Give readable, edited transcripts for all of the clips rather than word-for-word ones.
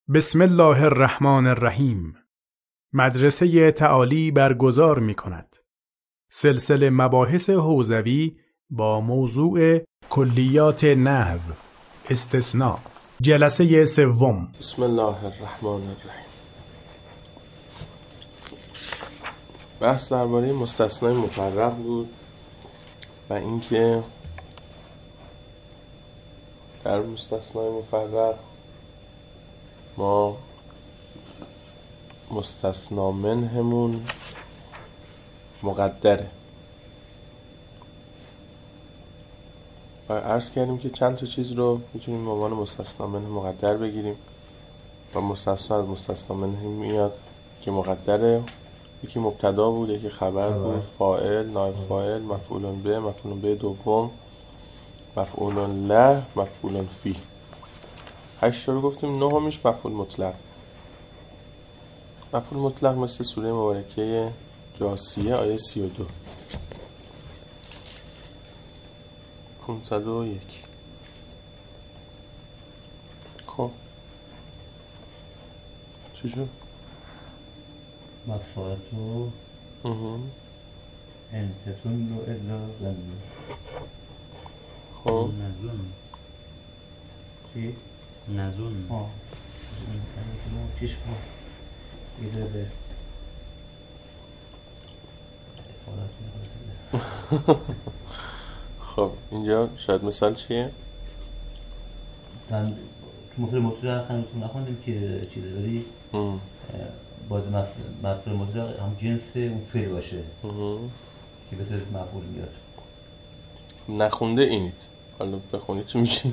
بسم الله الرحمن الرحیم. مدرسه تعالی برگزار می کند سلسله مباحث حوزوی با موضوع کلیات نحو استثناء، جلسه سوم. بسم الله الرحمن الرحیم. بحث درباره مستثنای مفرق بود و اینکه در مستثنای مفرق ما مستثنا منهمون مقدره و عرض کردیم که چند تا چیز رو میتونیم به عنوان مستثنا منه مقدر بگیریم و مستثنا از مستثنا منه میاد که مقدره. یکی مبتدا بود، یکی خبر بود، فاعل، نایب فاعل، مفعول به، مفعول به دوم، مفعول له، مفعول فی. 8 تا رو گفتیم. نهمیش مفعول مطلق. مفعول مطلق مثل سوره مبارکه جاثیه آیه 32 501. خب چی شد؟ مصائتو انتتون رو الا زنی. خب نزون چی؟ نزون چشم ایده به خب اینجا شاید مثال چیه؟ من تو مفعول مطلق هنوز نخوندیم که چیزی داری باید مفعول مطلق هم جنس اون فعل باشه که به صورت مفعول میاد. نخونده اینید، حالا بخونید چی میشه؟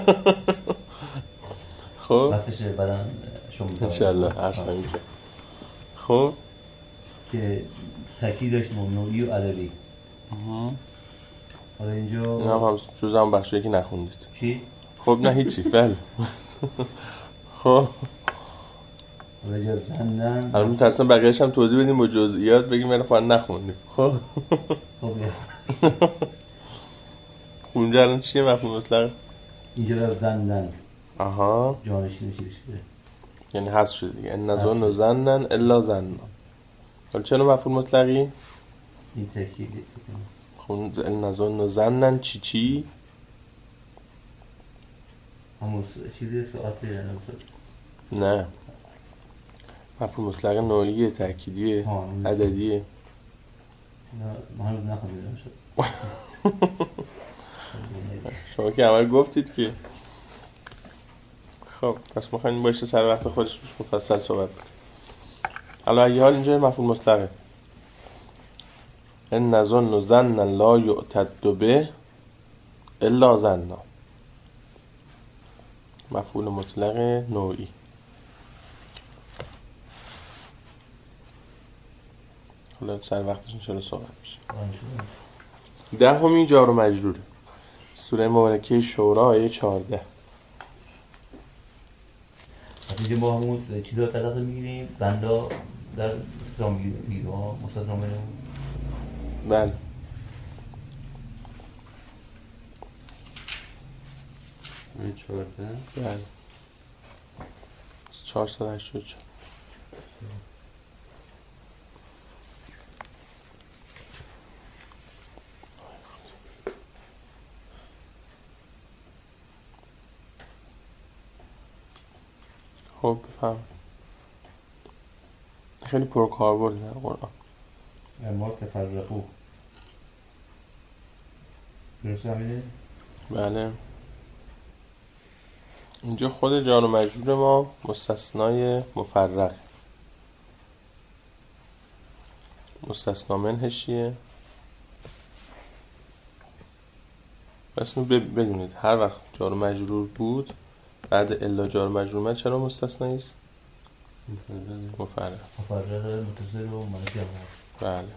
خب بحثش بعدا شما انشالله عرض خواهیم کرد. خب که تاکید داشت نوعی و عددی. حالا اینجا این هم جز هم بخشی که نخوندید. چی؟ خب نه هیچی. بله. خب حالا اینجا زنن حالا میترسم بقیهش هم توضیح بدیم با جزئیات، بگیم من خواهد نخوندیم. خب خب خب اینجا الان چیه مفهوم مطلق؟ اینجا زنن آها، جانشین شده یعنی حذف شده دیگه. ان نظن زنن الا زنن. حالا چرا مفهوم مطلقی؟ این تاکید. خب ان نظن زنن چی؟ همون چیزی ساعت نه، مفهوم مطلق نوعیه، تأکیدیه، عددیه. ما هنوز نخوندیم شد. شما که عمل گفتید که. خب پس ما خواهیم باشه سر وقت خودش روش مفصل صحبت کنیم. حالا اگه حال اینجا مفهوم مطلقه ان نظن ظنا لا یعتد به الا ظنا، مفعول مطلق نوعی. حالا سر وقتش انشاءالله صحبت میشه. 10 جار و مجروره. سوره مبارکه شورا آیه 14. اینجا ما همون چیزا طرف میگیریم بندا در زامگیری ها مستثنا. بله. این 14 بله 484. خب بفهم. خیلی پرکاربرد در قرآن. اما تفرقو درست همینه؟ بله. اینجا خود جار و مجرور ما مستثنای مفرق. مستثنا منهش چیه؟ بس بدونید هر وقت جار و مجرور بود بعد الا جار و مجرور من چرا مستثنایی است؟ مفرق متصل و منفی هم. بله.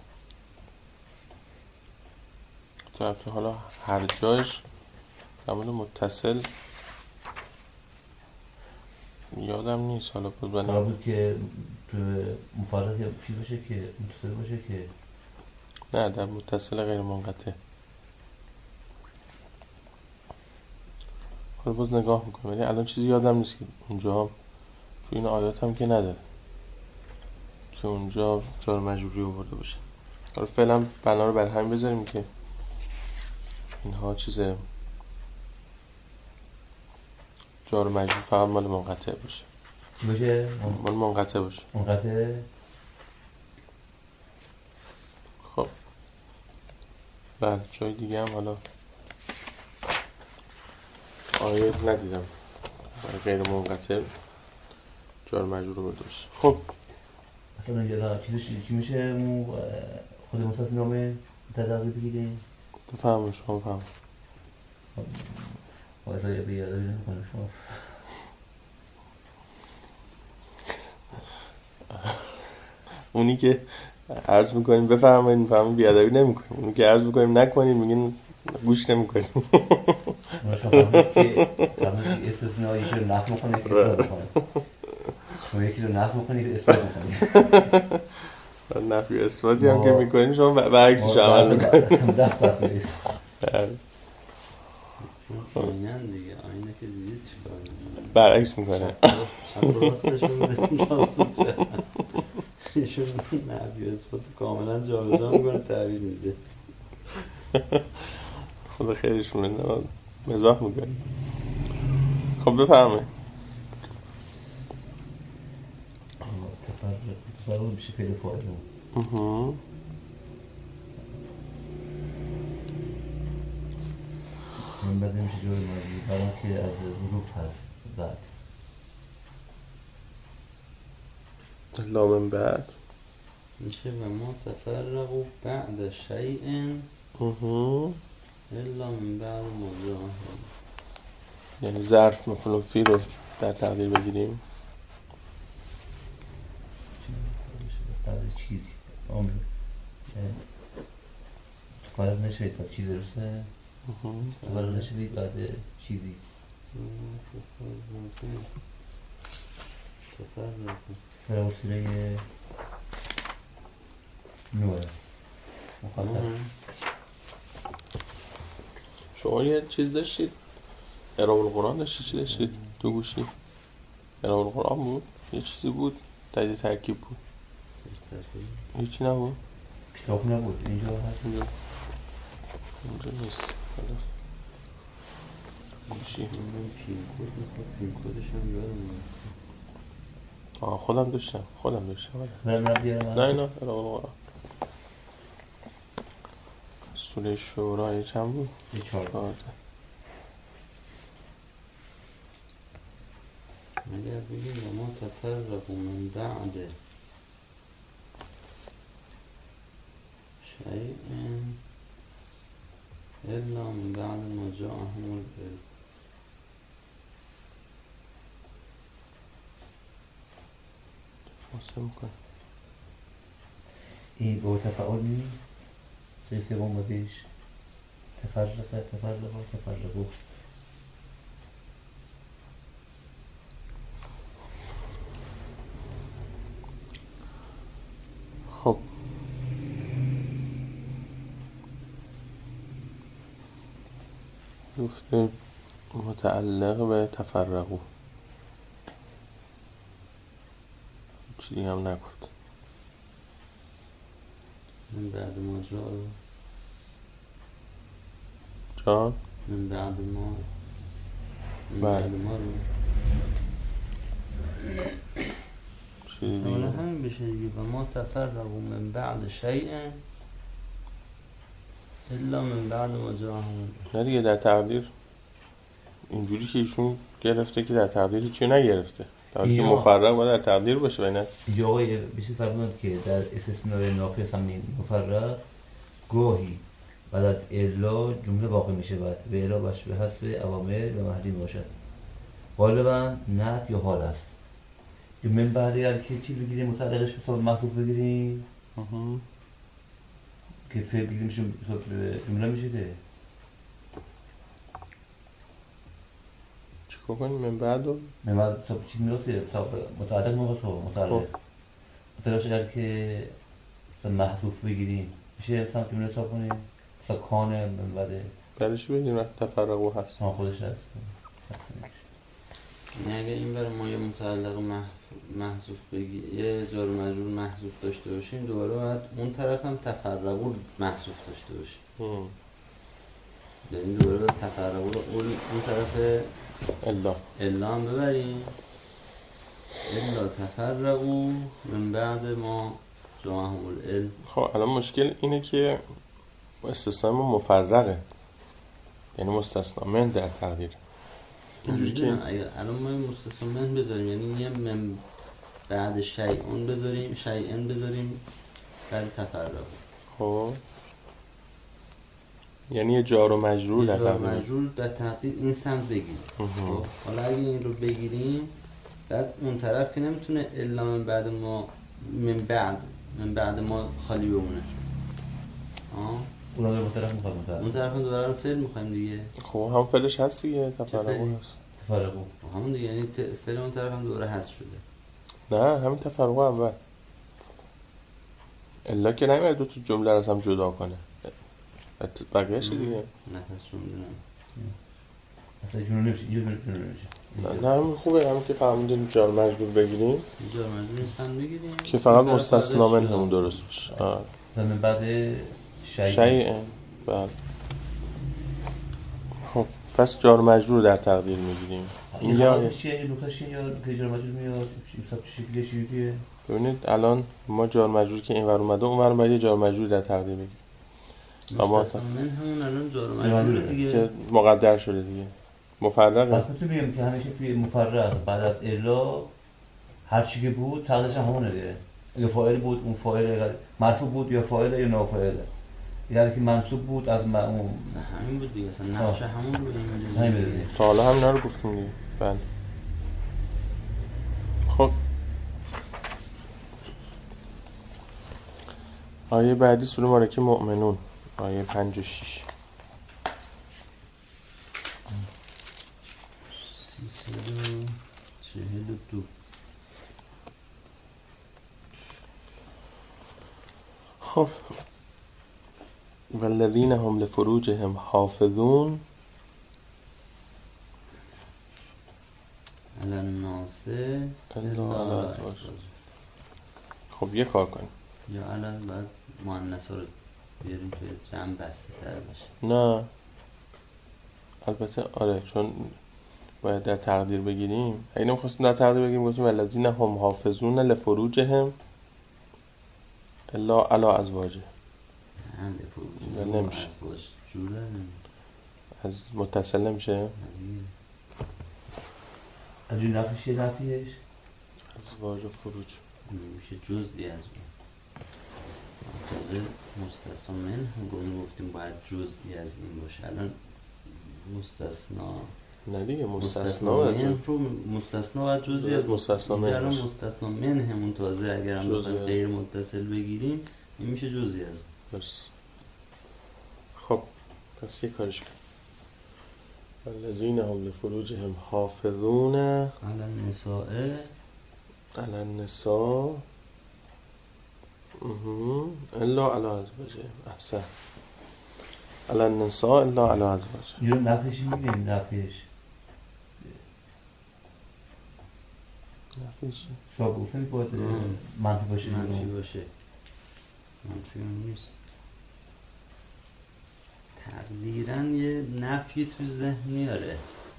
تو حالا هر جایش عمل متصل یادم نیست، حالا بود حالا بود که تو مفرق یا چی باشه که متصل باشه که نه، در متصل غیر منقطع. حالا باز نگاه میکنم ولی الان چیزی یادم نیست که اونجا تو این آیات هم که نداره که اونجا جار مجروری آورده باشه. حالا فعلا بنا رو بر همین بذاریم که اینها چیز جار مجرور فقط مال منقطع باشه. مال منقطع باشه. منقطع. خب بله جای دیگه هم حالا آیات ندیدم برای غیر منقطع جار مجرور آورده باشه. خب اصلا اینجا چی میشه خود مستثنی نامه تداقی بگیریم؟ فهمم شما فهم. آره یه بیادایی نمیکنه شما. اونی که عرض میکنیم بفرمایید میفهمیم بیادبی نمیکنیم، اونی که عرض میکنیم نکنید میگین گوش نمیکنیم. شما فهمید که استثنایی که نفع میکنه که اثبات میکنه، شما یکی رو نفع میکنه که اثبات میکنه. نفی اثباتی هم که میکنیم شما برعکسش عمل میکنیم. دست بس میگید آینه دیگه، آینه که دیدید چی کنیم برعکس میکنه. شب راستشون راست چه ایشون نفی اثبات کاملا جابجا میکنه، تعبیر میده. خدا خیرش میده، مزاح میکنه. خب بفهمه تفرق میشه فعل فاعل. من بعد میشه جور ماضی برای که از ظروف هست بعد لامن بعد میشه و ما تفرقوا بعد شیء الا من بعد مجاهد. یعنی ظرف مفعول فی رو در تقدیر بگیریم. بعد چیزی عمر قرار نشوید بعد چی درسته؟ قرار نشوید بعد چیزی برای وسیله نوع مخاطب. شما یه چیز داشتید اعراب القرآن داشتید، چی داشتید تو گوشی؟ اعراب القرآن بود؟ یه چیزی بود تجزیه ترکیب بود؟ هیچی نبود؟ کتاب نبود اینجا هست. اینجا نیست گوشی. پین کودش هم یادم خودم داشتم برم بیارم. نه اعراب القرآن سوره شورا چند بود؟ 14. اگر بگیم و ما تفرقوا من بعد شیء الا من بعد ما جاءهم العلم. این با تفاعل نیست سوی سوم بودیش تفرقوا. خب گفته متعلق به تفرقو، چیزی هم نگفت. من بعد ما جان؟ من بعد ما رو چیزی دیگه حالا همین بشه دیگه و ما تفرقوا من بعد شیء الا من بعد ما جاءهم. نه دیگه در تقدیر اینجوری که ایشون گرفته که در تقدیر هیچی نگرفته، در حالی که مفرق باید در تقدیر باشه. بینه اینجا آقای بسی فرمود که در استثناء ناقص همین مفرق گاهی بعد از الا جمله واقع میشه و الا باش به حسب اوامر و محلی باشد. غالبا نعت یا حال است. من بعد اگر که چی بگیریم متعلقش به حساب محذوف بگیریم که فعل بگیریم میشه جمله میشه که چیکار کنیم؟ من بعد چی میاد متعلق متعلقش اگر که محذوف بگیریم میشه مثلا جمله حساب کنیم مثلا کان من بعد برش بگیریم تفرقو هست خودش هست. یعنی اگه این برای ما یه متعلق محذوف یه جار و مجرور محذوف داشته باشیم، دوباره باید اون طرف هم تفرقو محذوف داشته باشیم. یعنی دوباره باید تفرقو رو اون طرف الا هم ببریم. الا تفرقو من بعد ما جاءهم العلم. خب الان مشکل اینه که استثناء ما مفرقه، یعنی مستثنا من در تقدیر. اینجوری که الان ما مستثنا من بذاریم، یعنی یه من بعد شیئن بذاریم بعد تفرقو. خب یعنی یه جار و مجرور در تقدیر. جار و مجرور در تقدیر این سمت بگیریم. خب حالا اگه این رو بگیریم، بعد اون طرف که نمیتونه الا من بعد ما خالی بمونه. اون طرف میخواد اون طرف هم دوباره فعل میخوایم دیگه. خب هم فعلش هست دیگه، تفرقو هست. تفرقو همون دیگه، یعنی فعل اون طرف هم دوباره حذف شده. نه همین تفرقو اول. الا که نمیاد دو تا جمله رو از هم جدا کنه. بقیه‌اش دیگه. نه پس جمله اصلا جمله نمیشه، یه جمله نمیشه. نه همین خوبه، همین که فهمیدیم جار مجرور بگیریم. جار مجرور نیستن بگیریم که فقط مستثنا من همون درست باشه. مثلا بعد شیء. بله. خب پس جار مجرور در تقدیر میگیریم. این یا چیه نکتهشه یا که جار مجرور میاد حساب شکلش چیه؟ ببینید الان ما جار مجرور که اینور اومده اونور باید یه جار مجرور در تقدیر بگیریم. مستثنا من همون الان جار مجرور دیگه که مقدر شده دیگه. مفرقه. پس تو میگم که همیشه توی مفرق بعد از الا هر چی که بود تقدیرش همونه دیگه. اگه فاعل بود اون فاعل، اگر مرفوع بود یا فاعل یا نافاعله. اگر که منصوب بود از اون همین بود دیگه، اصلا نقش همون بود. همین دیگه. تا حالا همینا رو گفتیم دیگه. بله. خب آیه بعدی سوره مبارکه مؤمنون، آیه 5 و 6. خب والذین هم لفروجهم حافظون علی الناس الا علی ازواجهم. خب یه کار کنیم، یا الان باید مؤنث رو بیاریم توی جمع بسته تر باشه. نه البته آره، چون باید در تقدیر بگیریم. اگه نمیخواستیم در تقدیر بگیریم گفتیم والذین هم حافظون لفروجهم الا علی ازواجهم. نمیشه، از متصل نمیشه. از این نفیش یه نفیش ازواج و فروج میشه جزئی از اون. تازه مستثنا من هم گفتیم باید جزئی از این باشه. الان مستثنا نه دیگه، مستثنا باید جزئی از مستثنا من. الان مستثنا من همون تازه اگر هم بخوایم غیر متصل بگیریم این میشه جزئی از اون. بس خب پس یه کارش کنیم. والذین هم لفروجهم حافظون علی النساء الا علی ازواجهم. احسن. علی النساء الا علی ازواجهم. یه نفیش میگیم نفیش تا گفتن باید منفی باشه. منفی نیست. تقدیراً یه نفی تو ذهن میاره.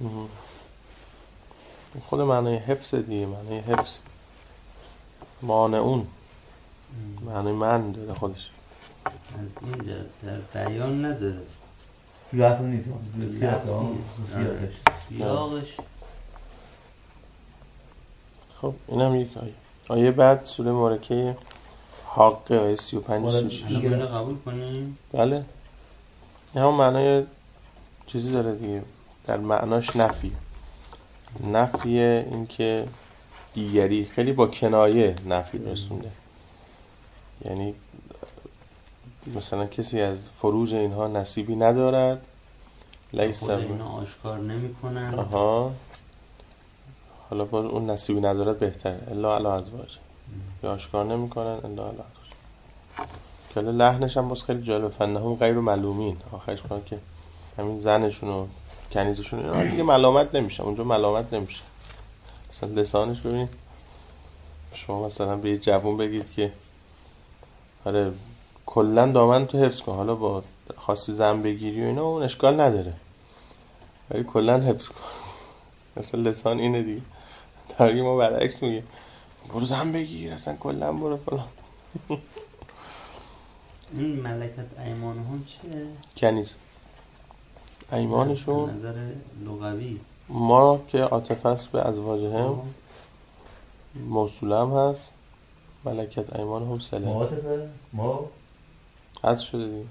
خود معنی حفظ دیگه، معنی حفظ. مانعون معنی من داره خودش. از اینجا در بیان نداره، لفظ نیست، سیاقش. خب اینم یک آیه بعد سوره مبارکه حاقه آیه 35 و 36. اینو قبول کنیم؟ بله، این هم معنای چیزی داره دیگه، در معناش نفی این که دیگری، خیلی با کنایه نفی رسونده. یعنی مثلا کسی از فروج اینها نصیبی ندارد، خود اینا آشکار نمی کنن. حالا باز اون نصیبی ندارد بهتره، الا علی ازواج، یا آشکار نمی کنن الا علی ازواج. که لحنش هم باز خیلی جالب، فنهم غیر ملومین، آخرش کنن که همین زنشون و کنیزشون اینا دیگه ملامت نمیشن، اونجا ملامت نمیشه. مثلا لسانش ببین، شما مثلا به یه جوون بگید که آره کلا دامن تو حفظ کن، حالا با خاصی زن بگیری و اینا اون اشکال نداره، ولی کلا حفظ کن. مثلا لسان اینه دیگه، داری ما برعکس میگیم برو زن بگیر، اصلا کلا برو فلان. این ملکت ایمانهم چیه؟ کنیز ایمانشون نظر لغوی ما که عاطفه است به ازواجهم، موصوله هم هست، ملکت ایمانهم صله عاطفه ما حذف شده دیگه،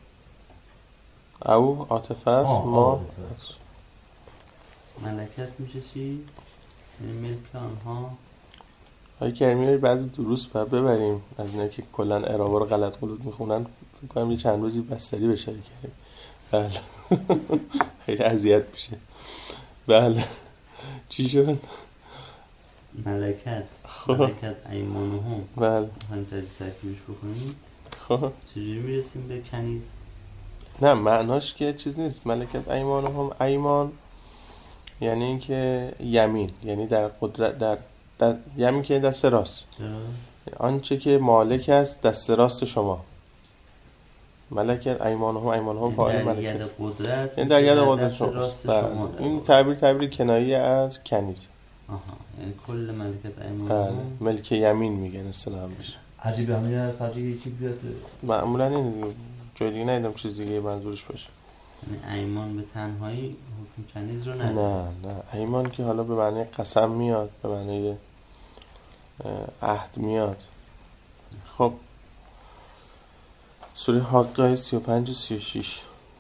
او عاطفه است ما حذف. ملکت میشه چی؟ یعنی ملک آنها. های کریمی بعضی دروس باید ببریم از اینا که کلن اعرابا رو غلط غلط میخونن، فکر کنم یه چند روزی بستری بشه کریم. بله خیلی اذیت میشه. بله چی شد؟ ملکت ایمانهم. بله هم ترکیبش بکنیم. خب چجوری میرسیم به کنیز؟ نه معناش که چیز نیست. ملکت ایمانهم، ایمان یعنی این که یمین، یعنی در قدرت در یمین که دست راست، آنچه که مالک است دست راست شما. ملکت ایمانهم فاعل ملکت، در ید قدرت، یعنی در ید قدرت دست شما. راست شما. این تعبیر کنایی از کنیز. آها، یعنی کل ملکت بله ایمانهم. ملک یمین میگن اصطلاحاً بشه. عجیبه همین خارجی چی بیاد معمولا این جای دیگه ندیدم چیز دیگه منظورش باشه. یعنی ایمان به تنهایی حکم کنیز رو نداره. نه ایمان که حالا به معنی قسم میاد، به معنی عهد میاد. خب سوره حاقه 35-36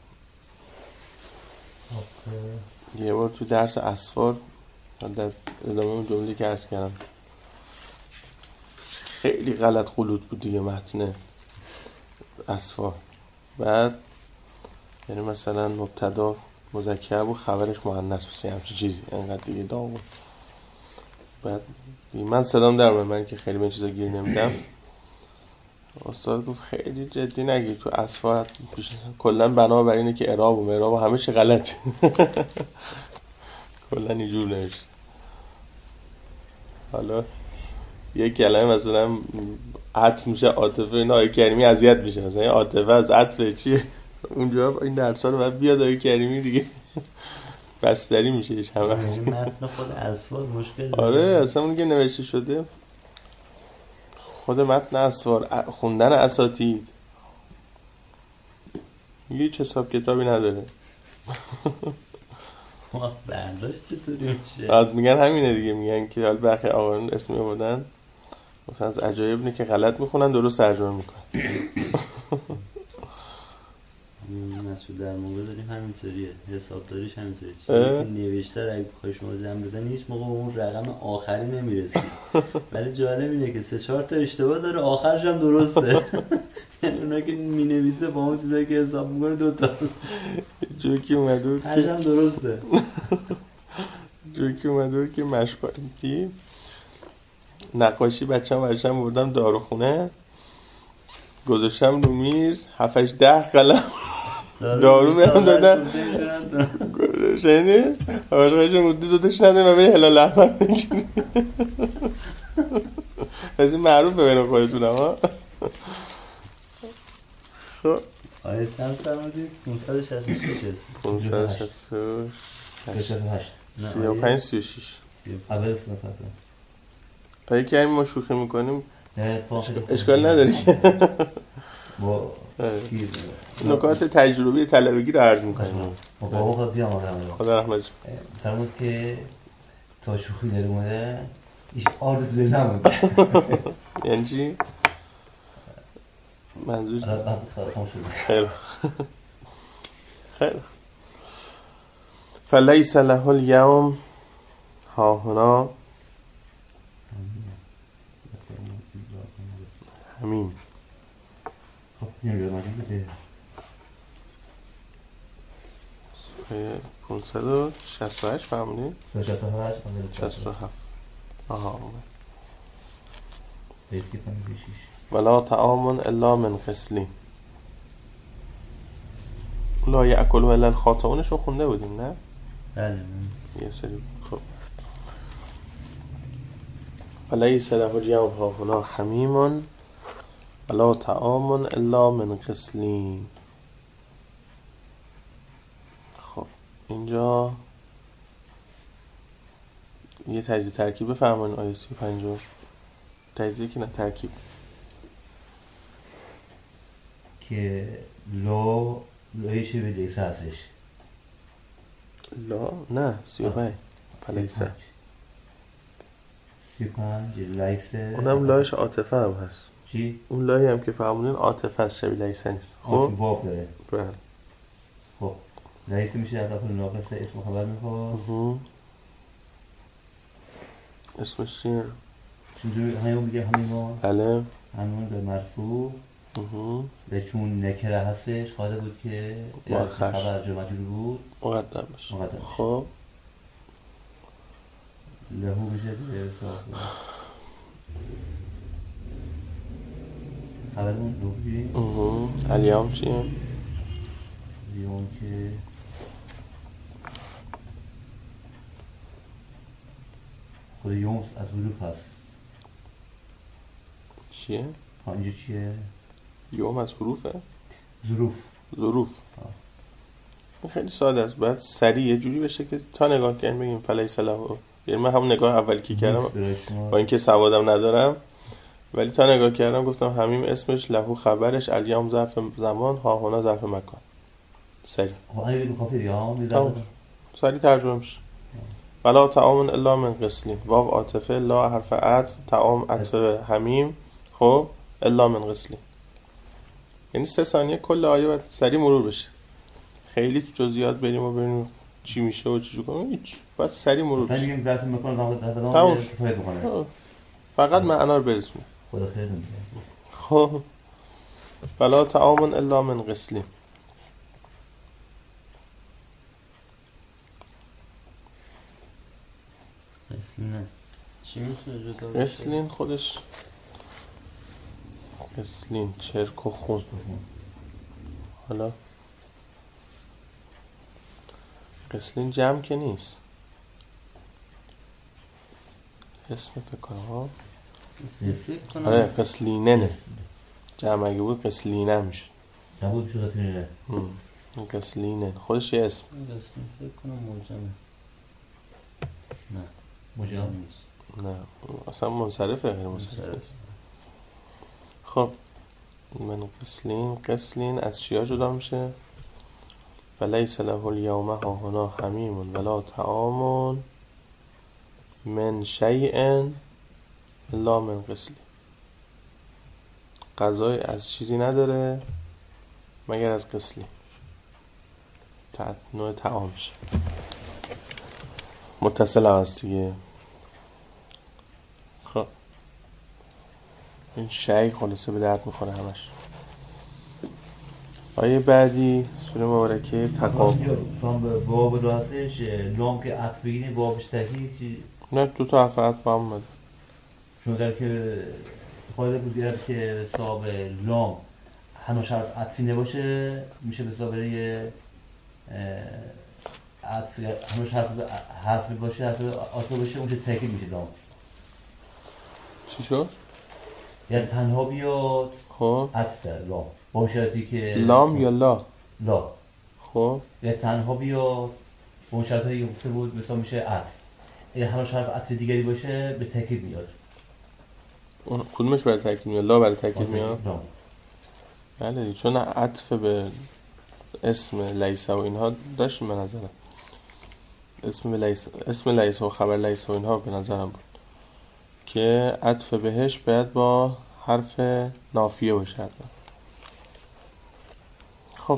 یه بار تو درس اسفار در ادامه اون جمله که عرض کردم خیلی غلط غلط بود دیگه متن اسفار. بعد یعنی مثلا مبتدا مذکر بود خبرش مؤنث بود، همچین چیزی انقدر دیگه داغ بود. بعد من صدام در من که خیلی به این چیزا گیر نمیدم، استاد گفت خیلی جدی نگیر تو اسفار، کلا بنا بر اینه که اعراب و معراب همه چی غلطه. کلا اینجور نمیشه. حالا یک کلمه مثلا عطف میشه عاطفه، اینا آیه کریمی اذیت میشه، مثلا عاطفه از عطف چیه اونجا این درس‌ها رو بعد بیاد آیه کریمی دیگه بستری میشه چند وقت. متن خود اسفار مشکل داره. آره اصلا اون که نوشته شده خود متن اسفار، خوندن اساتید هیچ حساب کتابی نداره. برداشت چطوری میشه؟ بعد میگن همینه دیگه، میگن که حال برخی آقایون اسم میبودن مثلا از عجایب اینه که غلط میخونن درست ترجمه میکنن. مسئول در موقع داریم همینطوریه، حسابداریش همینطوریه، چیزی که نوشته اگه بخوای شما جمع بزنی هیچ موقع اون رقم آخری نمیرسی. ولی جالب اینه که 3-4 تا اشتباه داره آخرش هم درسته. یعنی اونا که مینویسه با اون چیزایی که حساب میکنه 2 تاست. جوکی اومده بود هرش هم درسته. جوکی اومده بود که مشقاتی نقاشی بچه‌م برشم بردم داروخونه، گذاشتم رو میز 7-10 قلم دارو بهم دادن. شنیدی؟ آقاشون مدی زودش نداریم و بری هلال احمر بگیری. از این معروفه بین خودتون ها. خب آیه چند فرمودی؟ 566 هست. 568 35-36 اول صفحه. آیه که ما شوخی میکنیم نه اشکال نداری. با نکات تجربی طلبگی رو عرض میکنیم. بابا خود بیام خدا رحمتش فرمود که تا شوخی داره اومده ایش آرد دل نمونده. یعنی چی؟ منظور خیلی خیلی فلیس له الیوم هاهنا حمیم. خب نمیدونم بده 568 فهمونی؟ 67 آها بیتی 56 ولا طعام الا من غسلین لا یأکل الا الخاطئونشو خونده بودیم نه؟ بله یه سری خب فلیس له الیوم هاهنا حمیم ولا طعام الا من غسلین. خب اینجا یه تجزیه ترکیب بفرمایید آیه 35. تجزیه که نه ترکیب. که لای چه به لیسه هستش؟ لا نه 35 فلیسه 35 لیسه اونم لایش عاطفه هم هست. چی؟ اون لایی هم که فهمونین عاطفه است، شبیه لیسه نیست. خب واو داره. بله. خب لیسه میشه از افعال ناقصه اسم خبر میخواد. اسمش چیه؟ چون همون میگه همین بله همون به مرفوع و چون نکره هستش قادر بود که خبر جا مجرور بود مقدم بشه. خب لهو میشه به خبرمون لهو بگیریم. الیام چیه؟ الیام که خود یوم از ظروف هست. چیه؟ اینجا چیه؟ یوم از حروفه؟ ظروف. این خیلی ساده است. باید سریع یه جوری بشه که تا نگاه کنیم بگیم فلیس له. یعنی من همون نگاه اولی که کردم با اینکه سوادم ندارم ولی تا نگاه کردم گفتم همین اسمش، لهو خبرش، الیام ظرف زمان، هاهنا ظرف مکان. سریع سریع ترجمه میشه. ولا طعام الا من غسلین. واو عاطفه، لا حرف عطف، طعام عطف حمیم. خب الا من غسلین یعنی 3 ثانیه کل آیه باید سریع مرور بشه. خیلی تو جزئیات بریم و ببینیم چی میشه و چی کنیم هیچ، باید سریع مرور بشه. میگیم ظرف مکان فقط معنا رو برسونه. خدا خیر میکنه. خب ولا طعام الا من غسلین. چی میتونه جدا بشه؟ غسلین خودش غسلین چرک و خون. حالا غسلین جمع که نیست، اسم فکر کنم. آره غسلیننه. جمع اگه بود غسلینه میشه. نبود میشه غسلینه. غسلینن خودش یه اسم. غسلین فکر کنم موجمه. نه موجم نیست. نه اصلا منصرفه، غیر منصرف. خب من غسلین از چیا جدا میشه؟ فلیس له الیوم هاهنا حمیم ولا طعام من شیء الا من غسلین. غذای از چیزی نداره مگر از غسلین. نوع طعامش متصل هست دیگه. خب این شیء خلاصه به درد میخوره همش. آیه بعدی سوره مبارکه تقابل. باب راستش لام که عطف بگیریم بابش تحقیق چی؟ نه دو تا حرف عطف با هم اومده. چون در که خواهده بود گرد که صاحب لام هنوز حرف عطفی نباشه میشه به صاحب یه عطف هنوز حرف باشه، حرف عطف باشه اونشه تحقیق میشه لام. چی شد؟ یعنی تنها بیاد خب عطف لام با شرطی که لام یا لا. خب یا تنها بیاد با اون شرطی که گفته بود مثلا میشه عطف. اگه هنوز حرف عطف دیگری باشه به تاکید میاد. کدومش برای تاکید میاد؟ لا برای تاکید میاد. بله دیگه چون عطف به اسم لیسه و اینها داشتیم به نظرم. اسم لیسه و خبر لیسه و اینها به نظرم بود که عطف بهش باید با حرف نافیه باشه حتما. خب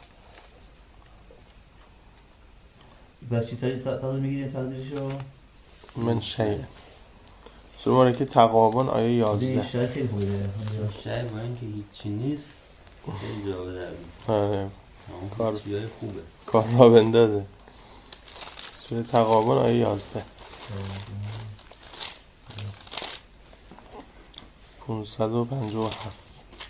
بس چی تقدیر میگیریم تقدیرشو؟ من شیء. سوره مبارکه تغابن آیه 11. شیء خیلی خوبه. شیء با اینکه هیچی نیست خیلی جا به درد آره کار چیزای خوبه، کار را بندازه. سوره تغابن آیه 11 557.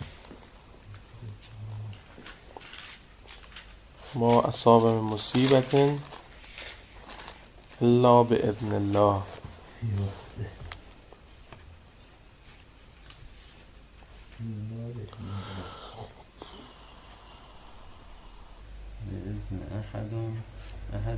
ما اصاب من مصیبت الا باذن الله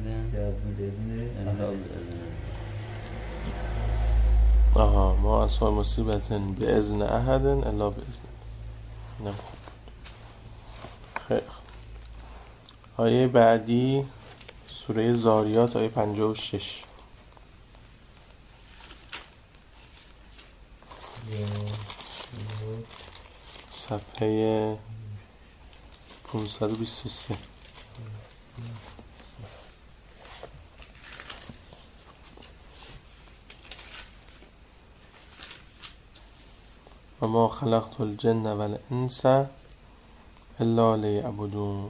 ما اصحاب مصیبت به اذن احد الا به اذن. نه خوب بود. خیلی آیه بعدی سوره زاریات آیه 56 صفحه 523. و ما خلقت الجن والانس الا لیعبدون.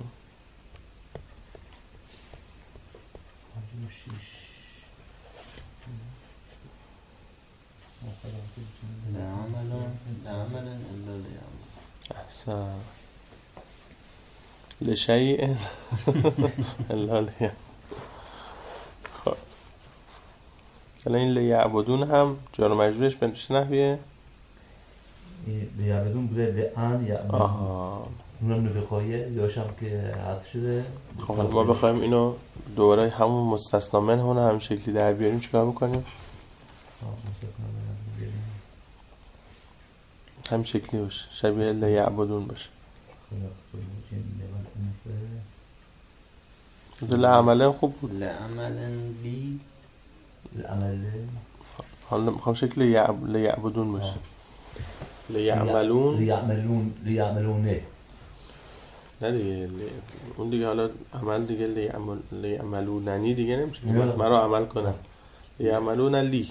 احسن. لشیء الا لیعبدون. خب الان این لیعبدون هم جار و مجرورش به چه نحویه؟ لیعبدون بوده لعن یعبدون. اونم نفقایه یاشم که حذف شده. خب ما بخوایم اینو دوباره همون مستثنا منه اون همین شکلی در بیاریم چیکار میکنیم؟ همین شکلی باشه، شبیه لیعبدون باشه. لعمله خوب بود. لعملن بی العمله. حالا میخوام شکل لیعبدون باشه. لیعملونه. نه دیگه اون دیگه حالا عمل دیگه لیعملوننی دیگه نمیشه. مرا عمل کنم. لیعملون لی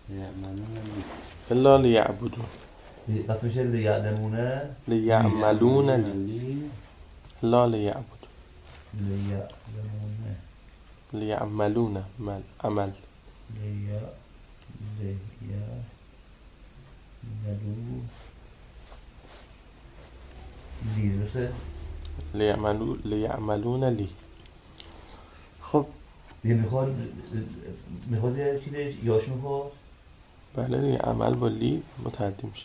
الا لیعبدون. بس میشه لیعلمونه لیعملون لی لا لیعبدون. لیعملون عمل لیعملون لی. خب میخواد چیزش یاش میخواد. بله دیگه عمل با لی متعدی میشه.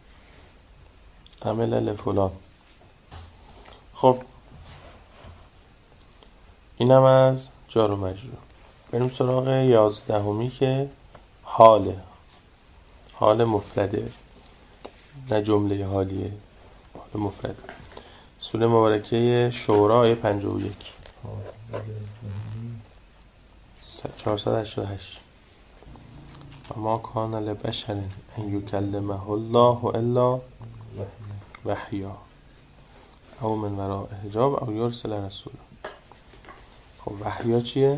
عمل لفلان. خب اینم از جار و مجرور. بریم سراغ 11 که حال مفرده، نه جمله حالیه، حال مفرده. سوره مبارکه شورا آیه 51 488. و ما کان لبشر ان یکلمه الله الا وحیا او من وراء حجاب او یرسل رسولا. خب وحیا چیه؟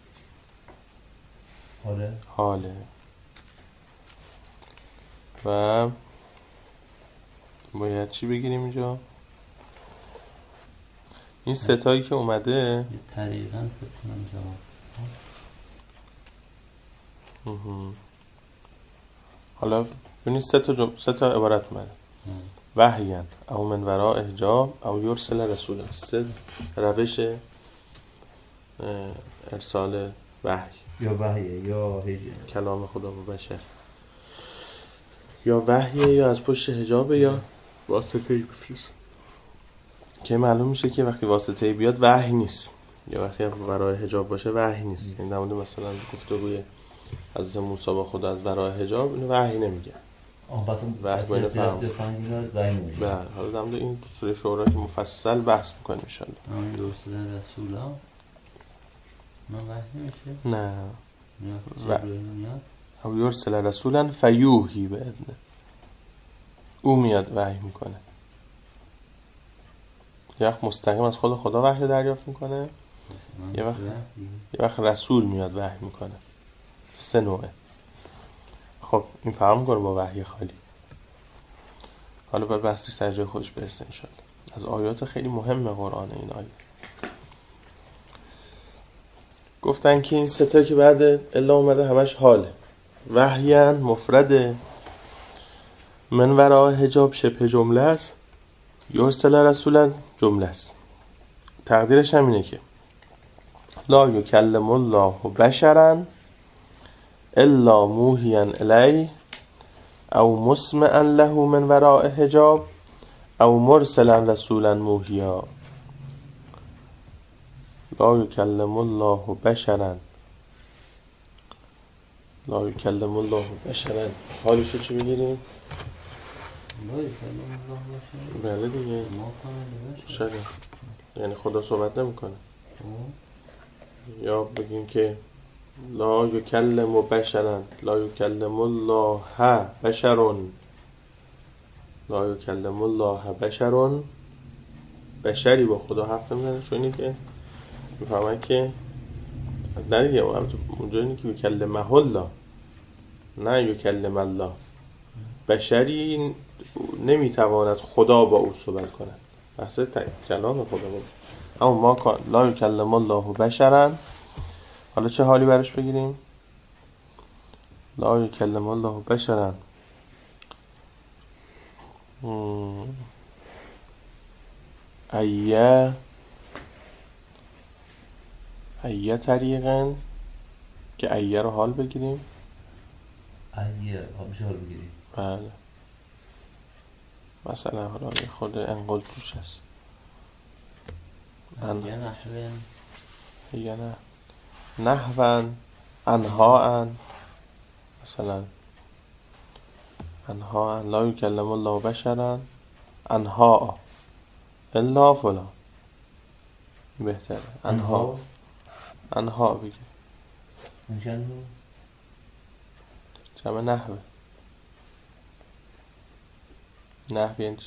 حاله. و باید چی بگیریم اینجا؟ این ستایی که اومده طریقاً بکنم جواب. حالا ببینید سه تا عبارت اومده. وحیان او من وراء حجاب او یرسل رسولا. سه روش ارسال وحی. یا وحیه یا حجاب، کلام خدا به بشر. یا وحیه یا از پشت حجاب یا واسطه‌ای بفرست. که معلوم میشه که وقتی واسطه‌ای بیاد وحی نیست، یا وقتی ورای حجاب باشه وحی نیست. این نمونه مثلا گفتگوی حضرت موسی با خدا از ورای حجاب، اینو وحی نمیگه. وحی با اینو بله. حالا در مورد این سوره شورا که مفصل بحث میکنیم ان شاء الله. اون درسته رسولا من وحی نمیشه؟ نه او یرسل رسولا فیوحی باذنه. او میاد وحی میکنه. یه وقت مستقیم از خود خدا وحی دریافت میکنه، یه وقت رسول میاد وحی میکنه. سه نوعه. خب این فرق میکنه با وحی خالی. حالا باید بحثی سر جای خودش برسه انشالله. از آیات خیلی مهم قرآن این آیه. گفتن که این سه تا که بعد الا اومده همش حاله. وحیان مفرده، من وراء حجاب شبه جمله است، یرسل رسولا جمله است. تقدیرش هم اینه که لا یکلم الله بشرا الا موحیا الیه او مسمعا له من وراء حجاب او مرسلا رسولا موحیا. لا یکلم الله بشرا، لا یکلم الله بشرا، حالشو چی بگیریم؟ لا یکلم الله بشرا. بله دیگه، چرا؟ یعنی خدا صحبت نمیکنه. یا بگیم که لا یکلم بشرا، لا یکلم الله بشرون، لا یکلم الله بشرون، بشری با خدا حرف نمیزنه. چون اینی که میفهمن که نه دیگه اونجا اینی که یکلمه الله، نه یکلم الله. بشری نمیتواند خدا با او صحبت کند، بحث کلام خدا بود. اما ما کن لا یکلم الله بشرا، حالا چه حالی برش بگیریم؟ لا یکلم الله بشرا ایه طریقن، که ایه رو حال بگیریم. ایه میشه حال بگیریم. بله، مثلا حالا خود انقل توش هست. یه نحوه، یا نه نحوان، انهاان، مثلا انهاان لا یکلم الله بشرا انها الا فلان، بهتره انها بگیر. میشن جمع نحوه. نحوه یعنی چی؟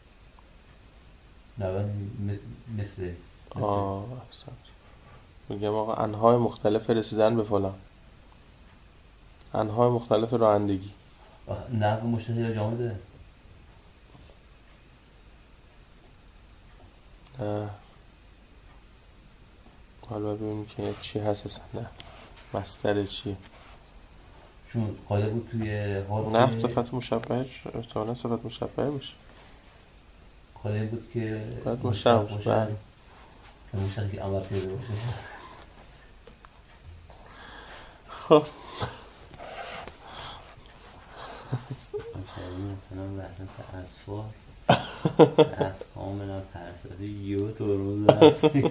نحوه مثل احسن. میگم آقا انهای مختلف رسیدن به فلان، انهای مختلف رانندگی. نحوه مشتهی یا جامده؟ نه، حالا ببینیم که چی هست اصلا. نه مصدر چیه؟ چون قاعده بود توی حال نه صفت مشبهه، احتمالا صفت مشبهه باشه. قاعده بود که باید مشتبه باشه. بله، مشتبه که عمل کرده باشه. خب مثلا وزن اسفار از کاملا فرساده یو ترمز هستی.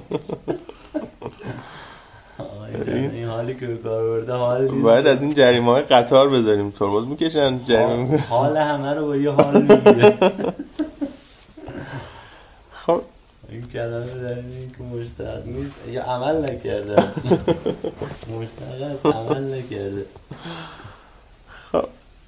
این حالی که به کار برده حال نیست. باید از این جریمه های قطار بذاریم، ترمز میکشن جریمه. حال همه رو با یه حال میگیره. خب این کلمه داریم این که مشتق نیست یا عمل نکرده اصلا. مشتق است عمل نکرده. خب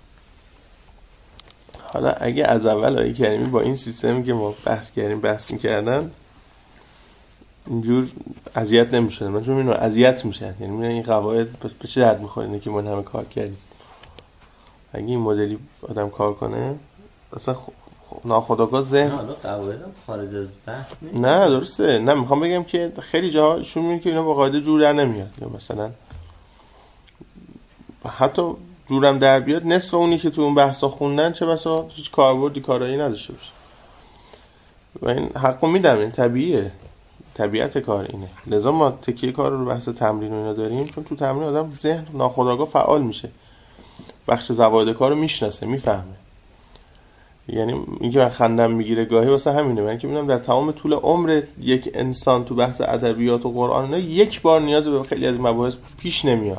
حالا اگه از اول آیه کریمی با این سیستمی که ما بحث میکردن اینجور اذیت نمیشد، من چون میدونم اذیت میشن، یعنی میدونم این قواعد پس به چه درد میخوره اینه که ما همه کار کردیم. اگه این مدلی آدم کار کنه اصلا ناخودآگاه ذهن. حالا قواعدم خارج از بحث نیست. نه درسته، نه میخوام بگم که خیلی جاها شون میگه که اینا با قاعده جور در نمیاد، یا مثلا حتی جورم در بیاد نصف اونی که تو اون بحثا خوندن چه بسا هیچ کاربردی کارایی نداشته باشه. و این حقو میدم، این طبیعیه، طبیعت کار اینه. لذا ما تکیه کار رو بحث تمرین و اینا داریم، چون تو تمرین آدم ذهن ناخودآگاه فعال میشه، بخش زواید کار رو میشناسه، میفهمه. یعنی اینکه من خندم میگیره گاهی واسه همینه، من که میدونم در تمام طول عمر یک انسان تو بحث ادبیات و قرآن اینا یک بار نیاز به خیلی از مباحث پیش نمیاد.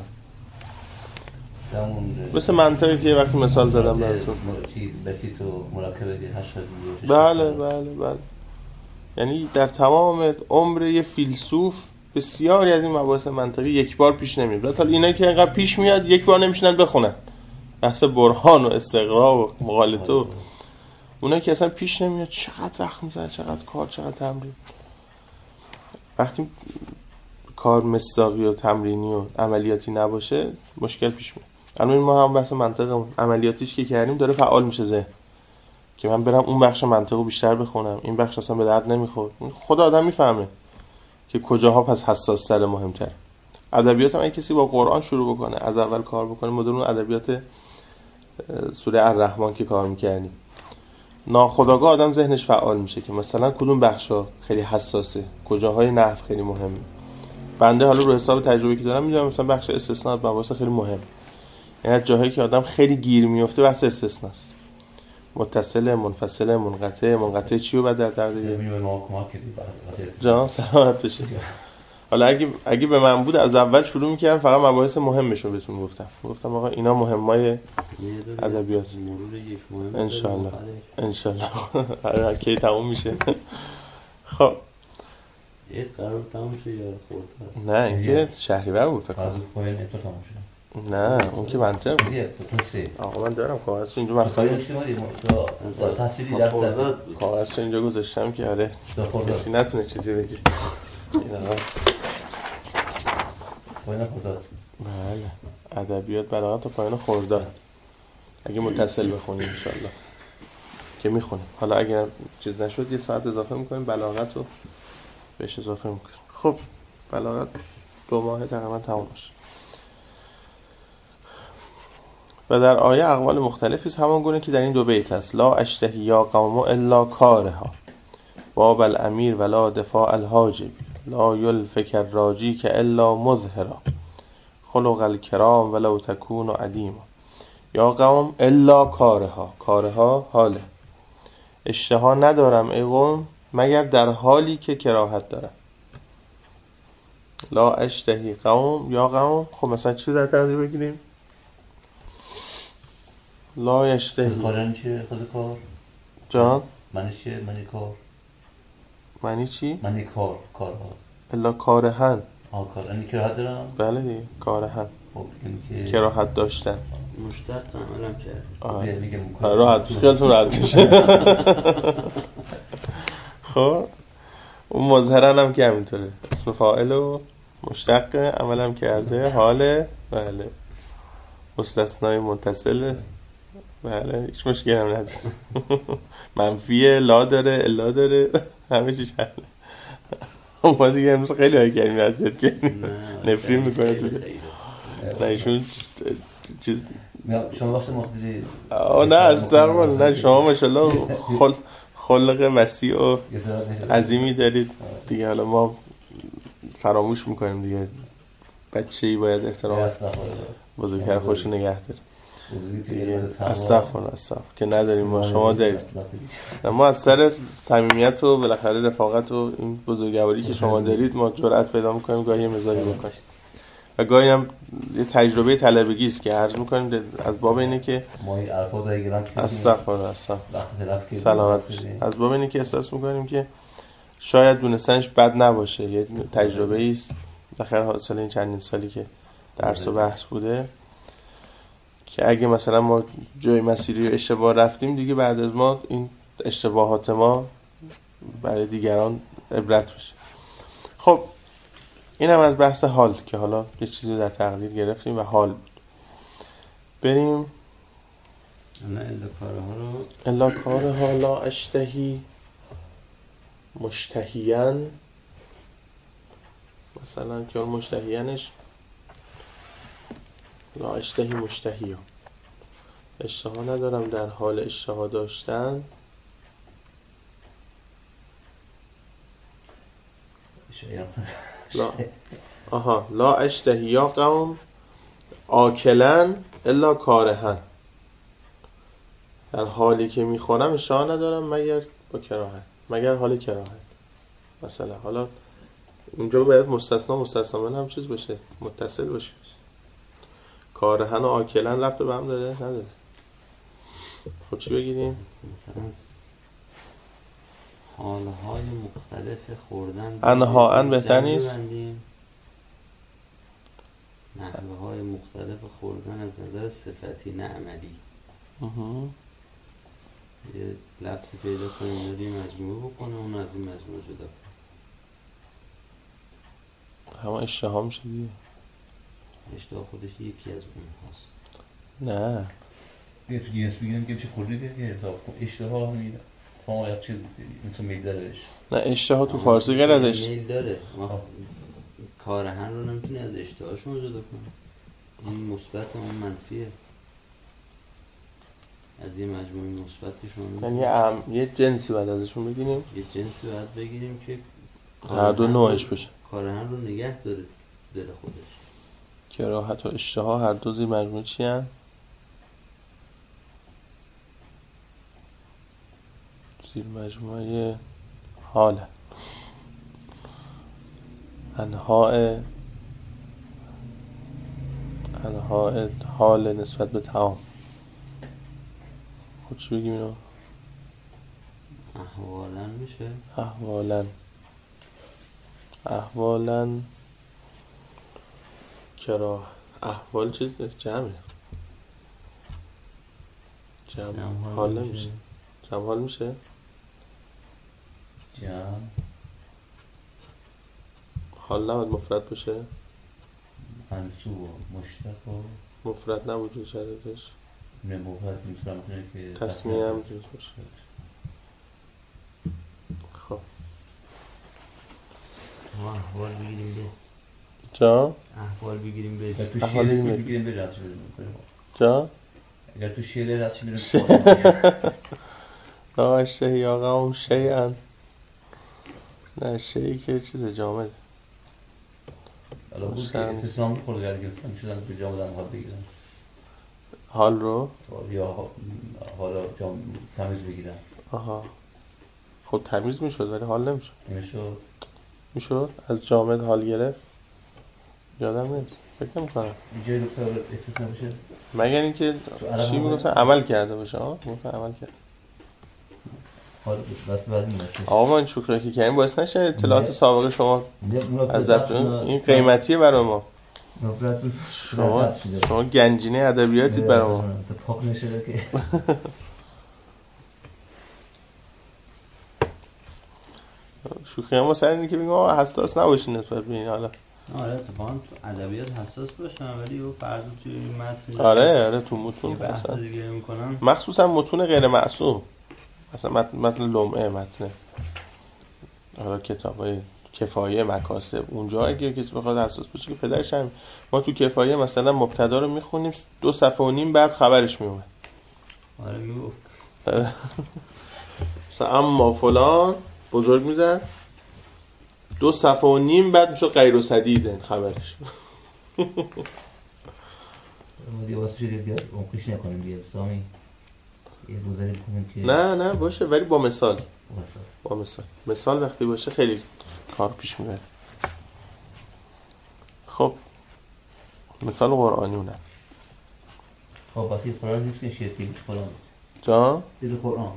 مثل منطقی که وقتی مثال زدم براتون. بتی تو مراکبه که هشت. بله. یعنی در تمام عمر یه فیلسوف بسیاری از این مباحث منطقی یک بار پیش نمیاد. حالا اینا که اینقدر پیش میاد یک بار نمیشنن بخونن. بحث برهان و استقرا و مغالطه و اونایی که اصلا پیش نمیاد، چقدر وقت میزنه، چقدر کار، چقدر تمرین. وقتی کار مصداقی و تمرینی و عملیاتی نباشه مشکل پیش میاد. الان ما هم بحث منطق عملیاتیش که کردیم داره فعال میشه ذهن، که من برم اون بخش منطقو بیشتر بخونم، این بخش اصلا به درد نمیخورد. خود آدم میفهمه که کجاها پس حساس‌تر، مهمتر. ادبیات هم اگه کسی با قرآن شروع بکنه، از اول کار بکنه، مدل ادبیات سوره الرحمن که کار میکردیم، ناخودآگاه آدم ذهنش فعال میشه که مثلا کدوم بخشا خیلی حساسه، کجاهای نحو خیلی مهمه. بنده حالا رو حساب تجربه که دارم میدونم مثلا بخش استثناء مباحث خیلی مهم، یعنی جاهایی که آدم خیلی گیر میفته بحث استثناست. متصل، منفصل، منقطع چی رو بعد در دیگه میمونه ما کمک کردیم جان سلامت بشه. حالا اگه به من بود از اول شروع میکردم فقط مباحث مهمشو بهتون گفتم آقا اینا مهمای ادبیات. انشالله انشالله کی تموم میشه. خب یه قرار تموم شد یا خورد؟ نه اینکه شهریور بود فکر قرار کنم. پایان تو تموم شد. نه اون که منطق بود. دیگه آقا من دارم کاغذش اینجا مثلا تحصیلی دست داد کاغذش اینجا گذاشتم که آره کسی نتونه چیزی بگه. این آقا پایان خرداد. بله ادبیات بلاغت تا پایان خرداد اگه متصل بخونیم انشالله که میخونیم. حالا اگه چیز نشد یه ساعت اضافه میکنیم بلاغت رو بهش اضافه میکنیم. خب بلاغت 2 ماه تقریبا تمام میشه. و در آیه اقوال مختلفی است همان گونه که در این 2 بیت است. لا اشتهی یا قوم الا کارها باب الامیر ولا دفاع الحاجب لا یلفک الراجی که الا مظهرا خلق الکرام ولو تکون عدیما. یا قوم الا کارها حاله اشتها ندارم ای قوم مگر در حالی که کراهت دارم. لا اشتهی قوم یا قوم. خب مثلا چی در تقدیر بگیریم؟ لا اشتهی کارن چیه خود کار؟ جان معنیش چیه؟ معنی کار؟ معنی چی؟ معنی کارها الا کارهن. کار یعنی کراهت دارم؟ بله دیگه کارهن خب که کراهت داشتن مشتق عملم کرد. میگم راحت خیالتون راحت بشه. خب اون مظهرن هم که همینطوره اسم فاعل و مشتق عملم کرده حاله. بله مستثنای متصل. بله هیچ مشکلی هم نداره. منفیه لا داره الا داره همه چیش حله. ما دیگه امروز خیلی های کردیم اذیت کردیم نفرین میکنه تو نه ایشون چیز شما وقت مخدری نه استقبال نه شما ماشاءالله خلق وسیع و عظیمی دارید دیگه. حالا ما فراموش میکنیم دیگه بچه‌ای باید احترام بزرگتر خوش نگه داره دیگه. استغفر که نداریم ما شما دارید. ما از سر صمیمیت و بالاخره رفاقت و این بزرگواری که شما دارید ما جرأت پیدا میکنیم گاهی مزاحی بکنیم و گاهی هم یه تجربه طلبگی است که عرض میکنیم از باب اینه که ما این الفاظ گرام استغفر سلامت باشید. از باب اینه که احساس میکنیم که شاید دونستنش بد نباشه یه تجربه است بالاخره حاصل این چندین سالی که درس و بحث بوده که اگه مثلا ما جای مسیری اشتباه رفتیم دیگه بعد از ما این اشتباهات ما برای دیگران عبرت بشه. خب این هم از بحث حال که حالا یه چیزی در تقدیر گرفتیم و حال بود. بریم الا کارها لا اشتهی مشتهیان مثلا که اون مشتهیانش لا اشتهی مشتهیا اشتها ندارم در حال اشتها داشتن. لا اشتهی یا قوم آکلن الا کارهن در حالی که میخورم اشتها ندارم مگر با کراهت مگر حال کراهت. مثلا حالا اونجا باید مستثنا من هم چیز باشه متصل باشه. کارهن و آکلن ربط به هم داره نداره. خب چی بگیریم؟ مثلا حالهای مختلف خوردن انها بهتر نیست؟ نحوه های مختلف خوردن از نظر صفتی نه عملی. یه لفظی پیدا کنیم رو مجموعه بکنه اون از این مجموعه جدا کنه. همه اشتها میشه دیگه. اشتها خودش یکی از اون هاست. نه یه تو جنس بگیرم که چه خوردی که اشتها همینه تمام یک چیز این تو میل دارهش. نه اشتها تو فارسی غیر از میل داره. کارهن رو نمیتونی از اشتهاشون جدا کنی. این مثبت اون منفیه. از یه مجموعه مثبت که شما یعنی یه جنسی بعد ازشون بگیریم. یه جنسی باید بگیریم که هر دو نوعش بشه. کارهن رو نگه داره دل خودش. کراهت و اشتها هر دو زیر مجموعه چی هن؟ زیر مجموعه حاله. انواع حال نسبت به طعام. خود چی بگیم اینو؟ احوالاً میشه؟ احوالاً کرا احوال چیز ده؟ جمع حال نمیشه. جمع حال میشه؟ جمع حال نباید مفرد باشه؟ منصوب و مشتق و مفرد نبود شرطش؟ نه مفرد میتونم که تصمیه هم جز باشه. خب ما احوال بگیریم به جا؟ احوال بگیریم به اگر تو شعر بگیریم به رد شده جا؟ اگر تو شعر رد شده لا شیء قوم شیئا. نه شیئی که چیز جامد. الان بود که استثنام خورده گرفتن میشدن به جامد هم حال بگیرن حال رو؟ یا حالا تمیز بگیرن. آها خب تمیز میشد ولی حال نمیشد. میشد از جامد حال گرفت. یادم نیست فکر نمی‌کنم اینجای دکتر استثناء بشه مگر اینکه چی میگفتن عمل کرده باشه. گفتن عمل کرد. حال بس بعد میشه. آقا ما این شوخی که کردیم باعث نشه اطلاعات سابقه شما از دست بدین. این قیمتیه برای ما. شما گنجینه ادبیاتید برای ما. پاک نشده که شوخی ما سر اینه که بگیم آقا حساس نباشین نسبت به این. حالا آره اتفاقا تو ادبیات حساس باشم ولی او فرض توی متن آره تو متون بحث دیگه میکنن مخصوصا متون غیر معصوم. مثلا متن لمعه متن حالا کتابای کفایه مکاسب اونجا اگه کسی بخواد حساس باشه که پدرش هم ما تو کفایه مثلا مبتدا رو میخونیم 2 صفحه و نیم بعد خبرش میومد. آره میگفت مثلا اما فلان بزرگ میزد 2 صفحه و نیم بعد میشه غیر صدید این خبرش. دیگه واسه چیزی بیاد اونقیش نکنیم دیگه سامی یه گذاری کنیم که نه باشه ولی با مثال مثال وقتی باشه خیلی کار پیش میبره. خب مثال قرآنی اونم خب واسه قرآن نیست که شیطی قرآن جا؟ دیل قرآن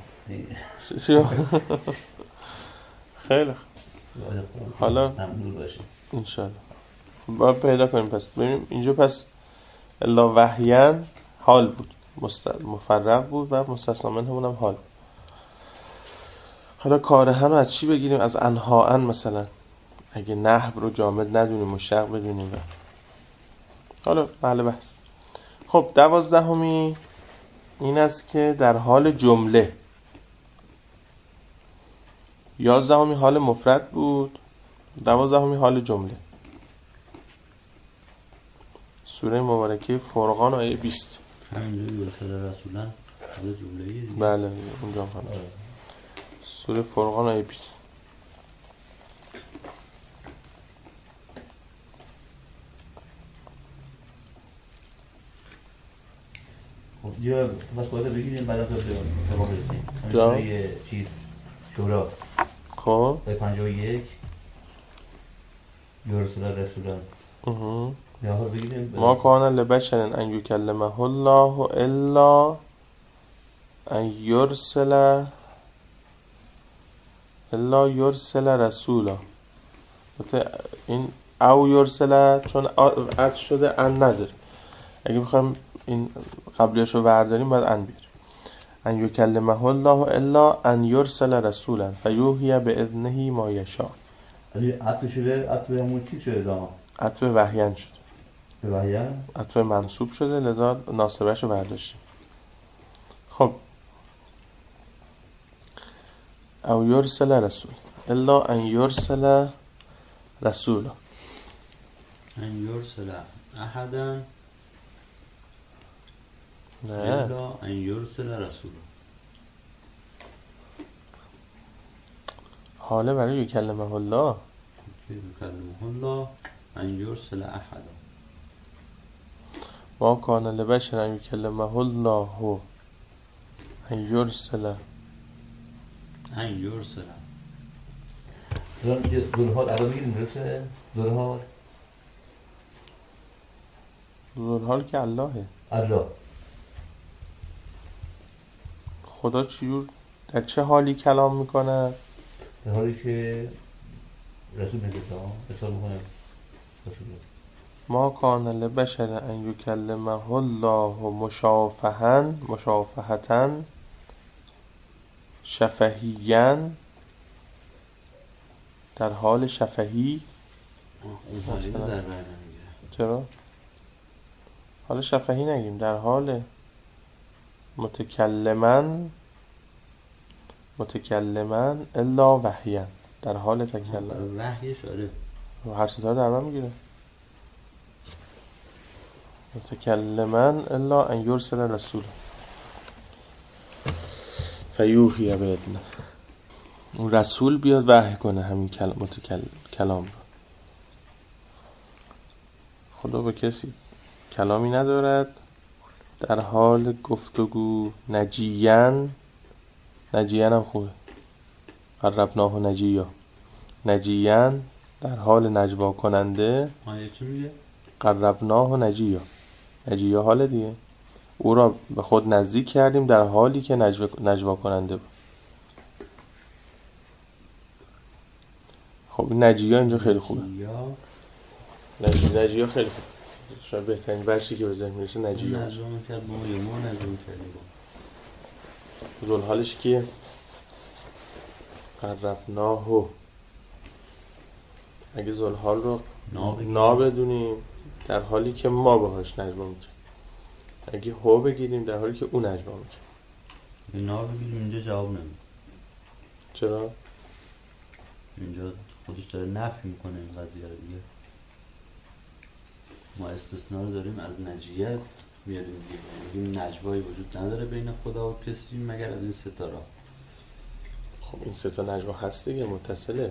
خیلی حالا انشالله باید پیدا کنیم. پس ببینیم اینجا پس الا وحیان حال بود مفرق بود و مستثنا منه هم حال. حالا کارهن رو از چی بگیریم؟ از انهاءن مثلا اگه نحو رو جامد ندونیم مشتق بدونیم. حالا بله بحث. خب 12 این است که در حال جمله 11 حال مفرد بود 12 حال جمله. سوره مبارکه فرقان آیه 20 همینجوری برسل رسولن حال جمله‌ای دیگه. بله اونجا هم سوره فرقان آیه 20 جا بس باید بگیریم بعد از دوام رسیم جا یه چیز شورا خب 51 یرسل رسولان ما کان لبشر ان یکلمه الله الا ان یرسل رسولا. این او یرسل چون عطف شده ان نداره. اگه بخوایم این قبلیاشو برداریم باید ان بیاریم. ان یکلمه الله الا ان یرسل رسولا فیوحی باذنه ما یشاء. ولی عطف شده عطف همون چی شده داما؟ عطف وحیان شده. به وحیان؟ عطف منصوب شده لذا ناصبش رو برداشتیم. خب او یرسل رسول الا ان یرسل رسولا ان یرسل احدا نه الا ان یرسل رسولا حاله برای یکلمه الله یکلمه الله ان یرسل احدا ما کان لبشر ان یکلمه الله ان یرسل ذوالحال الان میگیم درسته؟ ذوالحال که اللهه. الله خدا چجور در چه حالی کلام میکنه؟ در حالی که رسول میگه رسول میکنه رسول ما کان لبشر ان یکلمه الله مشافهةً شفهیاً، در حال شفهی. این حالی رو در بر نمیگیره. چرا؟ حال شفهی نگیم، در حال متکلمن الا وحیاً، در حال تکلم. وحیش آره هر ستا رو در بر میگیره. متکلمن الا ان یرسل رسول فیوحی بإذنه. اون رسول بیاد وحی کنه همین کلام رو. خدا به کسی کلامی ندارد در حال گفتگو. نجیاً هم خوبه، قربناه نجیاً در حال نجوا کننده. آیه چی میگه؟ قربناه نجیا حال دیگه، او را به خود نزدیک کردیم در حالی که نجوا کننده بود. خب این نجیا اینجا خیلی خوبه. نجیا خیلی خوبه، شاید بهترین بچی که به ذهن میرسه نجیا. نجوا میکرد با ما نجوا میکردیم. ذوالحالش کیه؟ قربناه. اگه ذوالحال رو نابدونیم در حالی که ما باهاش نجوا میکنیم، اگه هو بگیریم در حالی که اون نجوا میکنیم. نابگیریم اینجا جواب نمیده. چرا؟ اینجا خودش داره نفی میکنه این قضیه رو دیگه. ما استثناء رو داریم از نجیه میاریم دیگه، میگیم نجوایی وجود نداره بین خدا و کسی مگر از این ستاره. خب این سه تا نجوا هست دیگه، متصله.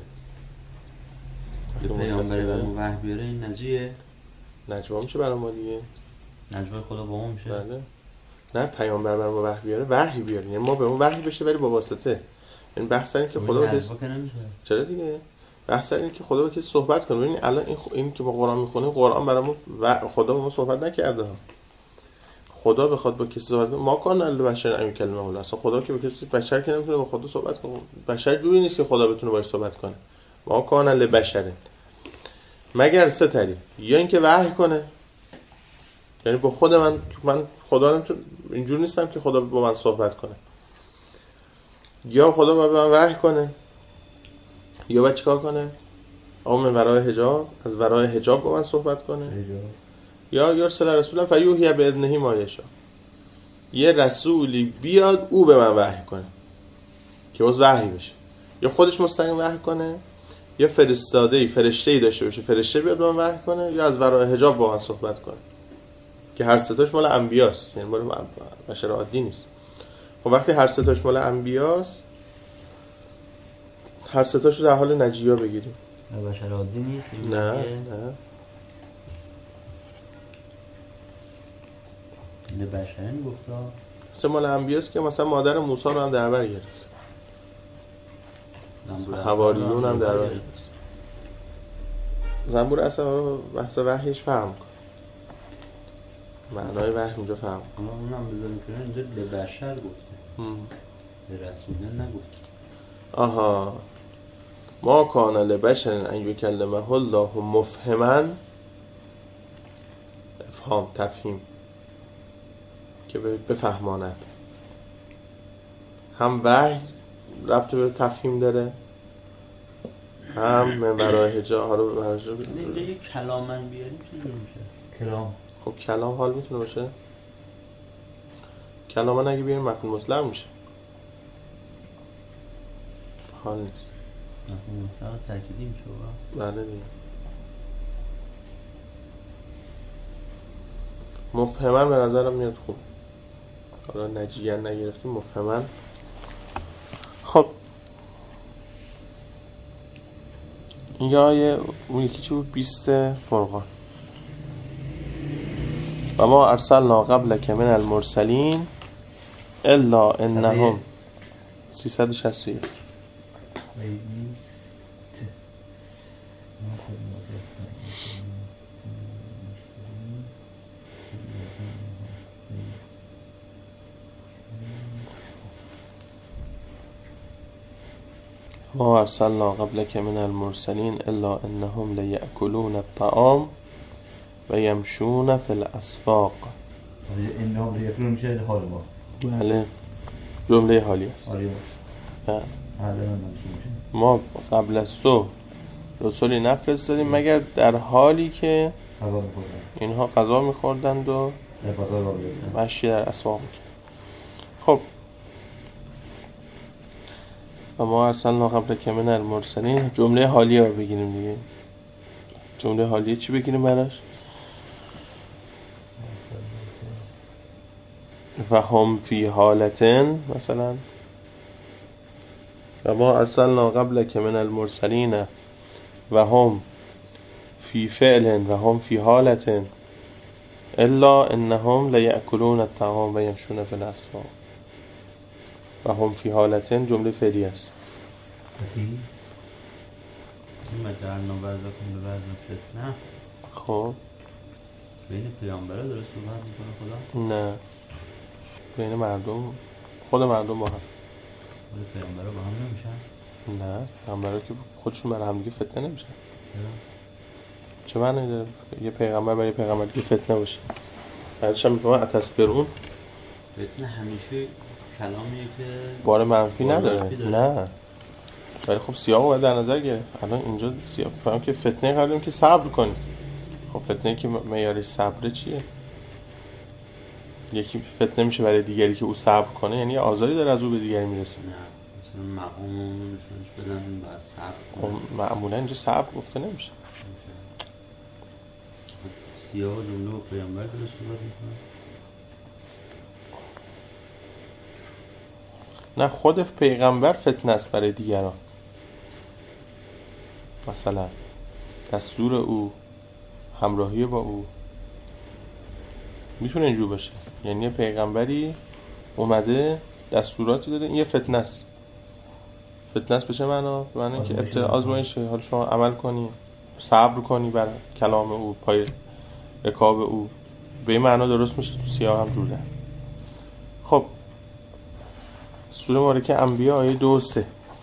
پیامبری برای وحی بیاره این نجیه، نجوا میشه برای ما دیگه. نجوای خدا با ما میشه. بله. نه پیامبر برای ما وحی بیاره یعنی ما به اون وحی بشه ولی با واسطه. این بحث اینه که خدا نجوا که نمیشه. چرا دیگه؟ بحث اینه که خدا با کسی صحبت کنه. ببین الان این که ما قرآن میخونیم، قرآن برامون خدا با ما صحبت نکرده ها. خدا بخواد با کسی صحبت کنه، ما کان البشر ان یکلمه الله. اصلا خدا که با کسی بشر که نمیتونه با خدا صحبت کنه. بشر جوری نیست که خدا بتونه باهاش صحبت کنه. ما کان البشر مگر سه طریق، یا اینکه وحی کنه، یعنی با خود من خدا نمیتونه، اینجوری نیستم که خدا با من صحبت کنه، یا خدا با من وحی کنه، یا باید چیکار کنه؟ او من ورای حجاب، از ورای حجاب با من صحبت کنه، یا یرسل رسولا فیوحی بإذنه ما یشاء، یه رسولی بیاد او به من وحی کنه که باز وحی بشه، یا خودش مستقیم وحی کنه، یا فرشته‌ای داشته باشه، فرشته بیاد به من وحی کنه، یا از ورای حجاب با من صحبت کنه، که هر سه تاش مال انبیاست، یعنی مال بشر عادی نیست. خب وقتی هر سه تاش مال انبیاست، هر سه تاشو در حال نجیا بگیریم. بشر عادی نیست. نه نه بشر گفتا مثلا مال انبیاست که مثلا مادر موسی رو هم در بر گرفت، حواریون هم در بر گرفت. زنبور اصلا بحث وحیش فهم کن، معنای وحی اونجا فهم کن. اونم بذاریم کنه اینجا به بشر گفته، به رسوله نگفته. آها، ما کان لبشر ان یکلمه الله مفهما، افهام تفهیم که بفهماند. هم وحی ربط به تفهیم داره، هم من برای حجاب. حالا اینجا یک کلامن بیاریم چجور میشه؟ کلام. خب کلام حال میتونه باشه. کلامن اگه بیاریم مفعول مطلق میشه، حال نیست. مفعول مطلق تأکیدی میشه. بله دیگه. مفهمن به نظرم میاد خوب. حالا نجیان نگرفتیم، مفهمن. خب این آیه اون یکی چی بود؟ 20 فرقان. و ما ارسلنا قبلک من المرسلین الا انهم 361 ما ارسلنا قبلك من المرسلین الا انهم لیأکلون الطعام و یمشون فی الاسواق. انهم لیأکلون میشه حال ما. بله جمله حالی است. بله. ما قبل از تو رسولی نفرستادیم مگر در حالی که اینها غذا می‌خوردند و مشی در اسواق می‌کردند. خب و ما ارسلنا قبلک من المرسلین، جمله حالیه رو بگیریم دیگه. جمله حالیه چی بگیریم براش؟ و هم فی حالتن، مثلا و ما ارسلنا قبلک من المرسلین و هم فی فعل و هم فی حالتن الا انهم لیأکلون الطعام و یمشون فی الاسواق. و هم فی حالتن جمله فعلی است. این مجعلنا بعضکم لبعض فتنه. خب بین پیامبرا داره صحبت میکنه خدا؟ نه، بین مردم، خود مردم با هم. خود پیامبرا با هم نمیشن؟ نه، پیامبرا که خودشون برای هم دیگه فتنه نمیشن. چه معنی داره یه پیغمبر برای پیغمبر دیگه فتنه باشه؟ بعدش هم میفهمن اتصبرون. فتنه همیشه کلامیه که بار منفی نداره. نه، ولی خب سیاق رو باید در نظر گرفت. الان اینجا سیاق فهمم که فتنه قراریم که صبر کنید. خب فتنه که معیارش صبر چیه؟ یکی فتنه میشه برای دیگری که او صبر کنه، یعنی آزاری داره از او به دیگری میرسه. نه مثلا مقامو نشونش بدن باید صبر کنه. معمولا اینجا صبر گفته نمیشه. سیاه و جمله و پیامبر داره صحبت میکنه. نه، خود پیغمبر فتنه است برای دیگران. مثلا دستور او، همراهی با او، میتونه اینجور باشه. یعنی یه پیغمبری اومده دستوراتی داده، این یه فتنه است. فتنه است به چه معنا؟ به معنی که ابتدا آزمایشه، حالا شما عمل کنی، صبر کنی بر کلام او، پای رکاب او، به این معنا درست میشه. تو سیاق هم جور ده. خب سوره مبارکه انبیاء آیه 2 و 3.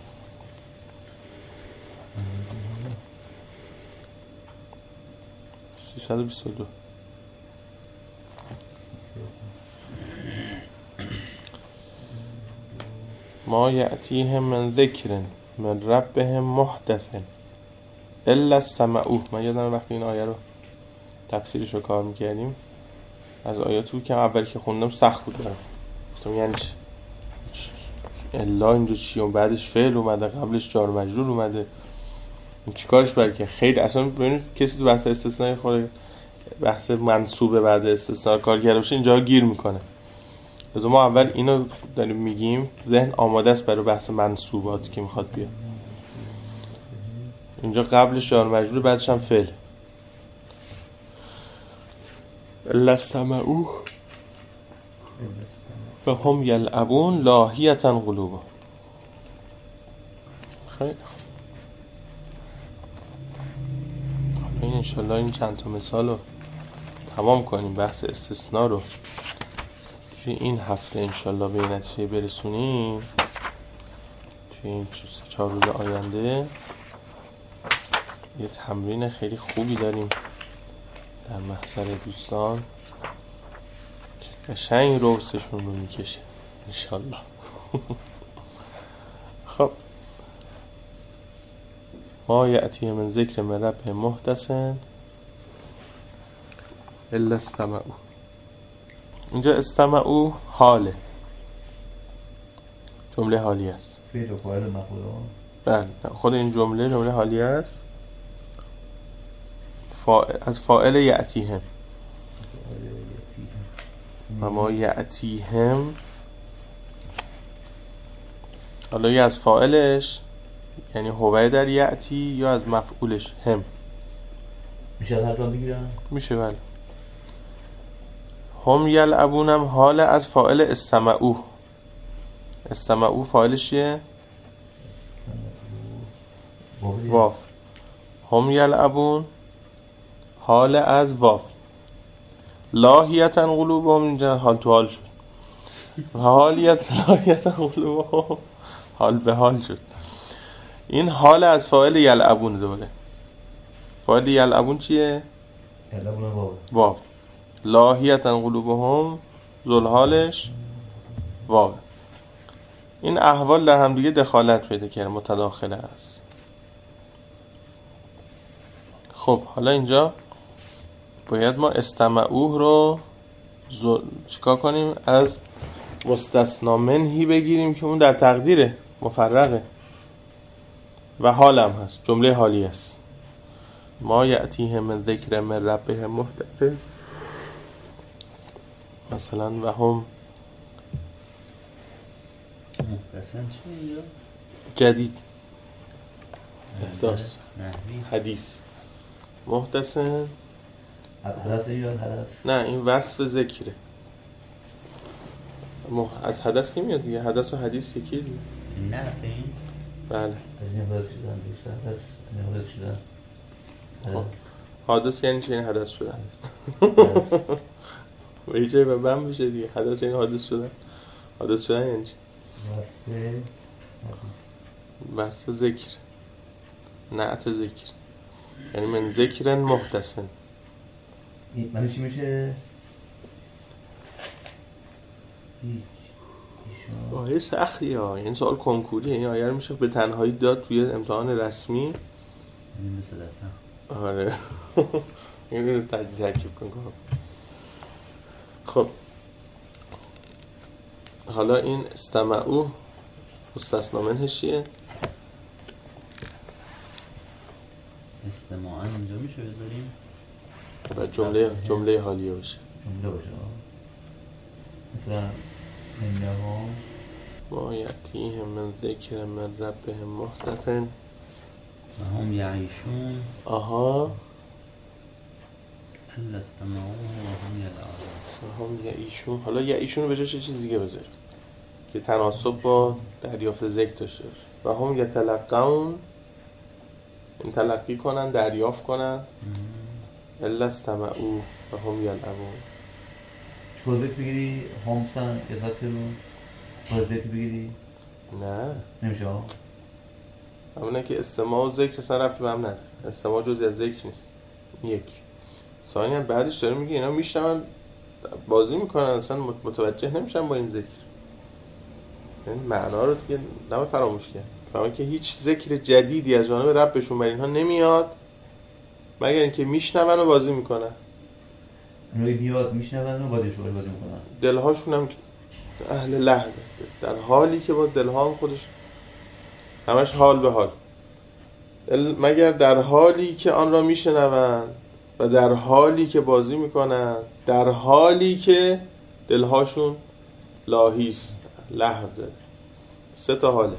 ما یأتیهم من ذکر من ربهم محدث الا استمعوه. من یادم وقتی این آیه رو تفسیرش رو کار میکردیم، از آیاتی بود که اولی که خوندم سخت بود برام. گفتم یعنی چی؟ الا اینجا چی؟ اون بعدش فعل اومده، قبلش جار مجرور اومده، این چی کارش برای که خیلی اصلا ببینید کسی تو بحث استثناء خود بحث منصوبه بعد استثناء کار کرده باشه اینجا گیر میکنه. لذا ما اول اینو داریم میگیم، ذهن آماده است برای بحث منصوبات که میخواد بیاد. اینجا قبلش جار مجرور، بعدش هم فعل. لستمعوه فهم یلعبون لاهیتا قلوبا. خیلی این انشالله این چند تا مثال رو تمام کنیم، بحث استثناء رو توی این هفته انشالله به نتیجه برسونیم. توی این 4 روز آینده یه تمرین خیلی خوبی داریم در محضر دوستان که قشنگ روسشون رو میکشه انشالله. خب ما یأتی من ذکر من رب محدث الا استمعوا. اینجا استمعوا حاله، جمله حالی است. فعل و فاعل مفعول. بله خود این جمله حالی است. از فاعل یأتیهم و ما یأتیهم، حالا یا از فاعلش یعنی هو در یأتی یا از مفعولش هم میشه هر دو بگیرن؟ میشه. بله هم یلعبونم حال از فاعل استمعو. استمعو فاعلش چیه؟ واف. هم یلعبون حال از واف، لاهیتن قلوبهم اینجا حال تو حال شد، لاهیتن قلوبهم حال به حال شد. این حال از فاعل یلعبون دوره. فاعل یلعبون چیه؟ واو. لاهیتن قلوبهم ذوالحالش واو. این احوال در هم دیگه دخالت پیدا کرده، متداخله است. خب حالا اینجا باید ما استمعوه رو چیکار کنیم؟ از مستثنا منهی بگیریم که اون در تقدیره، مفرغه و حالم هست، جمله حالی است. ما یأتیهم من ذکر من ربهم محدث، مثلا و هم محدثن چی اینجا؟ جدید، احداث، حدیث. محدثن حدث یا حدث؟ نه، این وصف ذکره. از حدث که میاد دیگه، حدث و حدیث یکی دیگه. نه این؟ بله. از این حدث شدن بیشتر حدث، این حدث شدن حدث یعنی چه؟ این حدث شدن و یه جایی به بم میشه دیگه. حدث یعنی حادث شدن. حادث شدن یعنی چه؟ وصف ذکر، نعت ذکر، یعنی من ذکرن محدثن. من چی میشه؟ آیه سختیه ها، یعنی سوال کنکوریه. این آیه رو میشه به تنهایی داد توی امتحان رسمی. این مثل دستم. آره این رو تجزیه ترکیب کن. خب حالا این استمعوه مستثنا منهش چیه؟ استماعا اینجا میشه بذاریم و جمله حالیه باشه. جمله باشه مثلا انهم ما یأتیهم من ذکر من ربهم محدث و هم یعیشون آها الا استمعوه و هم یلعبون. هم یعیشون. حالا یعیشون رو به جاش چیز دیگه بذار که تناسب با دریافت ذکر داشته باشه. و هم یتلقون، این تلقی کنن، دریافت کنن. الا استمعوا و هم یلعبون. چون ذکر بگیری همسن یذکرون، باید ذکر بگیری نه نمیشه ها. همونه که استماع و ذکر اصلا ربطی به هم نداره. استماع جزئی از ذکر نیست. یک ثانیاً بعدش داره میگه اینا میشنون بازی میکنن، اصلا متوجه نمیشن با این ذکر. این معنا رو دیگه نباید فراموش کرد. فهمه که هیچ ذکر جدیدی از جانب ربشون بر اینها نمیاد مگر اینکه میشنون و بازی میکنن. اونایی بیاد میشنون و بازی میکنن. دلهاشون هم اهل لهو، در حالی که با دلها هم خودش همش حال به حال، مگر در حالی که آن را میشنوند و در حالی که بازی میکنن، در حالی که دلهاشون لاهیست، لهو داره. 3 تا حاله.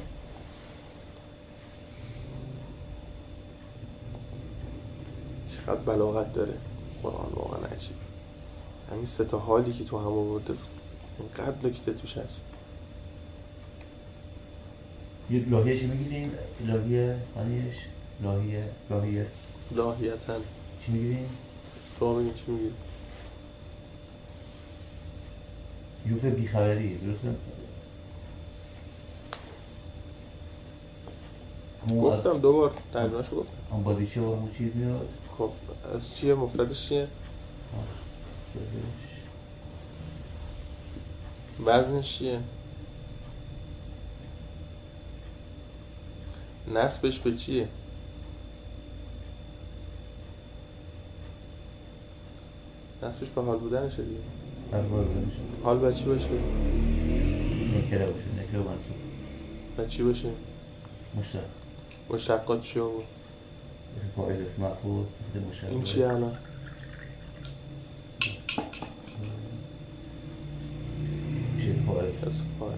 چقدر بلاغت داره قرآن، واقعا عجیب. همین 3 تا حالی که تو هم آورده اینقدر نکته توش هست. یک لاهیه چی میگیریم؟ لاهیه معنیش لاهیتن چی میگیریم؟ شما بگین چی میگیریم؟ یوفه بیخبری، درسته؟ گفتم 2 بار ترجمه‌شو گفتم. اون بازی چه و چی میاد؟ خب از چیه؟ مفردش چیه؟ وزنش چیه؟ نسبش به چیه؟ نسبش به حال بودنشه دیگه. حال به چی باشه؟ نکره باشه، نکره منصوب. به چی باشه؟ مشتقات چی بود؟ اسم فاعل، اسم مفعول، مشتق. این چیه الان؟ میشه فاعل. اسم فاعل.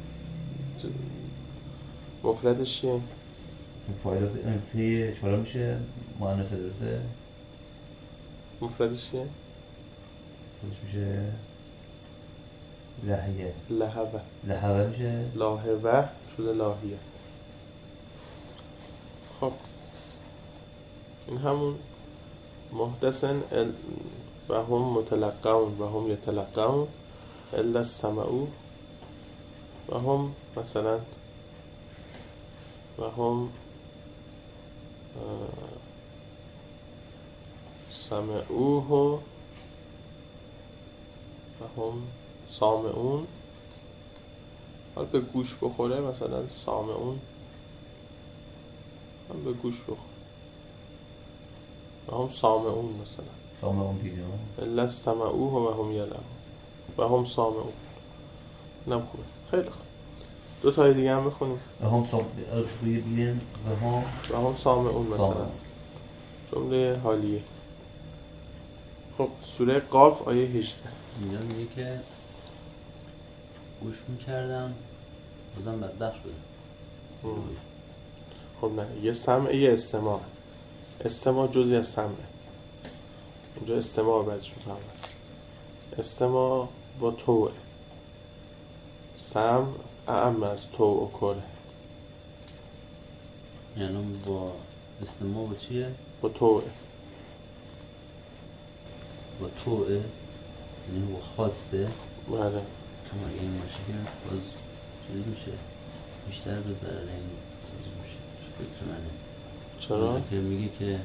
مفردش چیه؟ فاعل توی چهارم میشه مؤنث، درسته؟ مفردش چیه؟ میشه لهوه میشه لاهوه شده لاهیه. خب این همون محدثن و هم متلقون و هم یتلقون الا استمعوا و هم مثلا و هم سمعوه و هم سامعون. حالا به گوش بخوره مثلا سامعون هم به گوش بخوره و هم سامعون مثلا سامعون دیگه الا استمعوه و هم یلعبون و هم سامعون. اینم خوبه. خیلی خوب. دو تای دیگه هم بخونیم. و هم سامعون و هم سامعون مثلا جمله حالیه. خب سوره قاف آیه 18 اینجا میگه که گوش میکردم بازم بدبخت شده. خب نه، یه سمع یه استماع. استماع جزئی از سمعه. اینجا استماع بعدش میفهمه. استماع با توه، سمع اعم از تو و کره. یعنی با استماع با چیه؟ با توه. با توه یعنی با خواسته. بله. اما اگه این باشه که باز چیز میشه بیشتر به ضرر این چیز میشه. فکر منه. چرا؟ که میگه که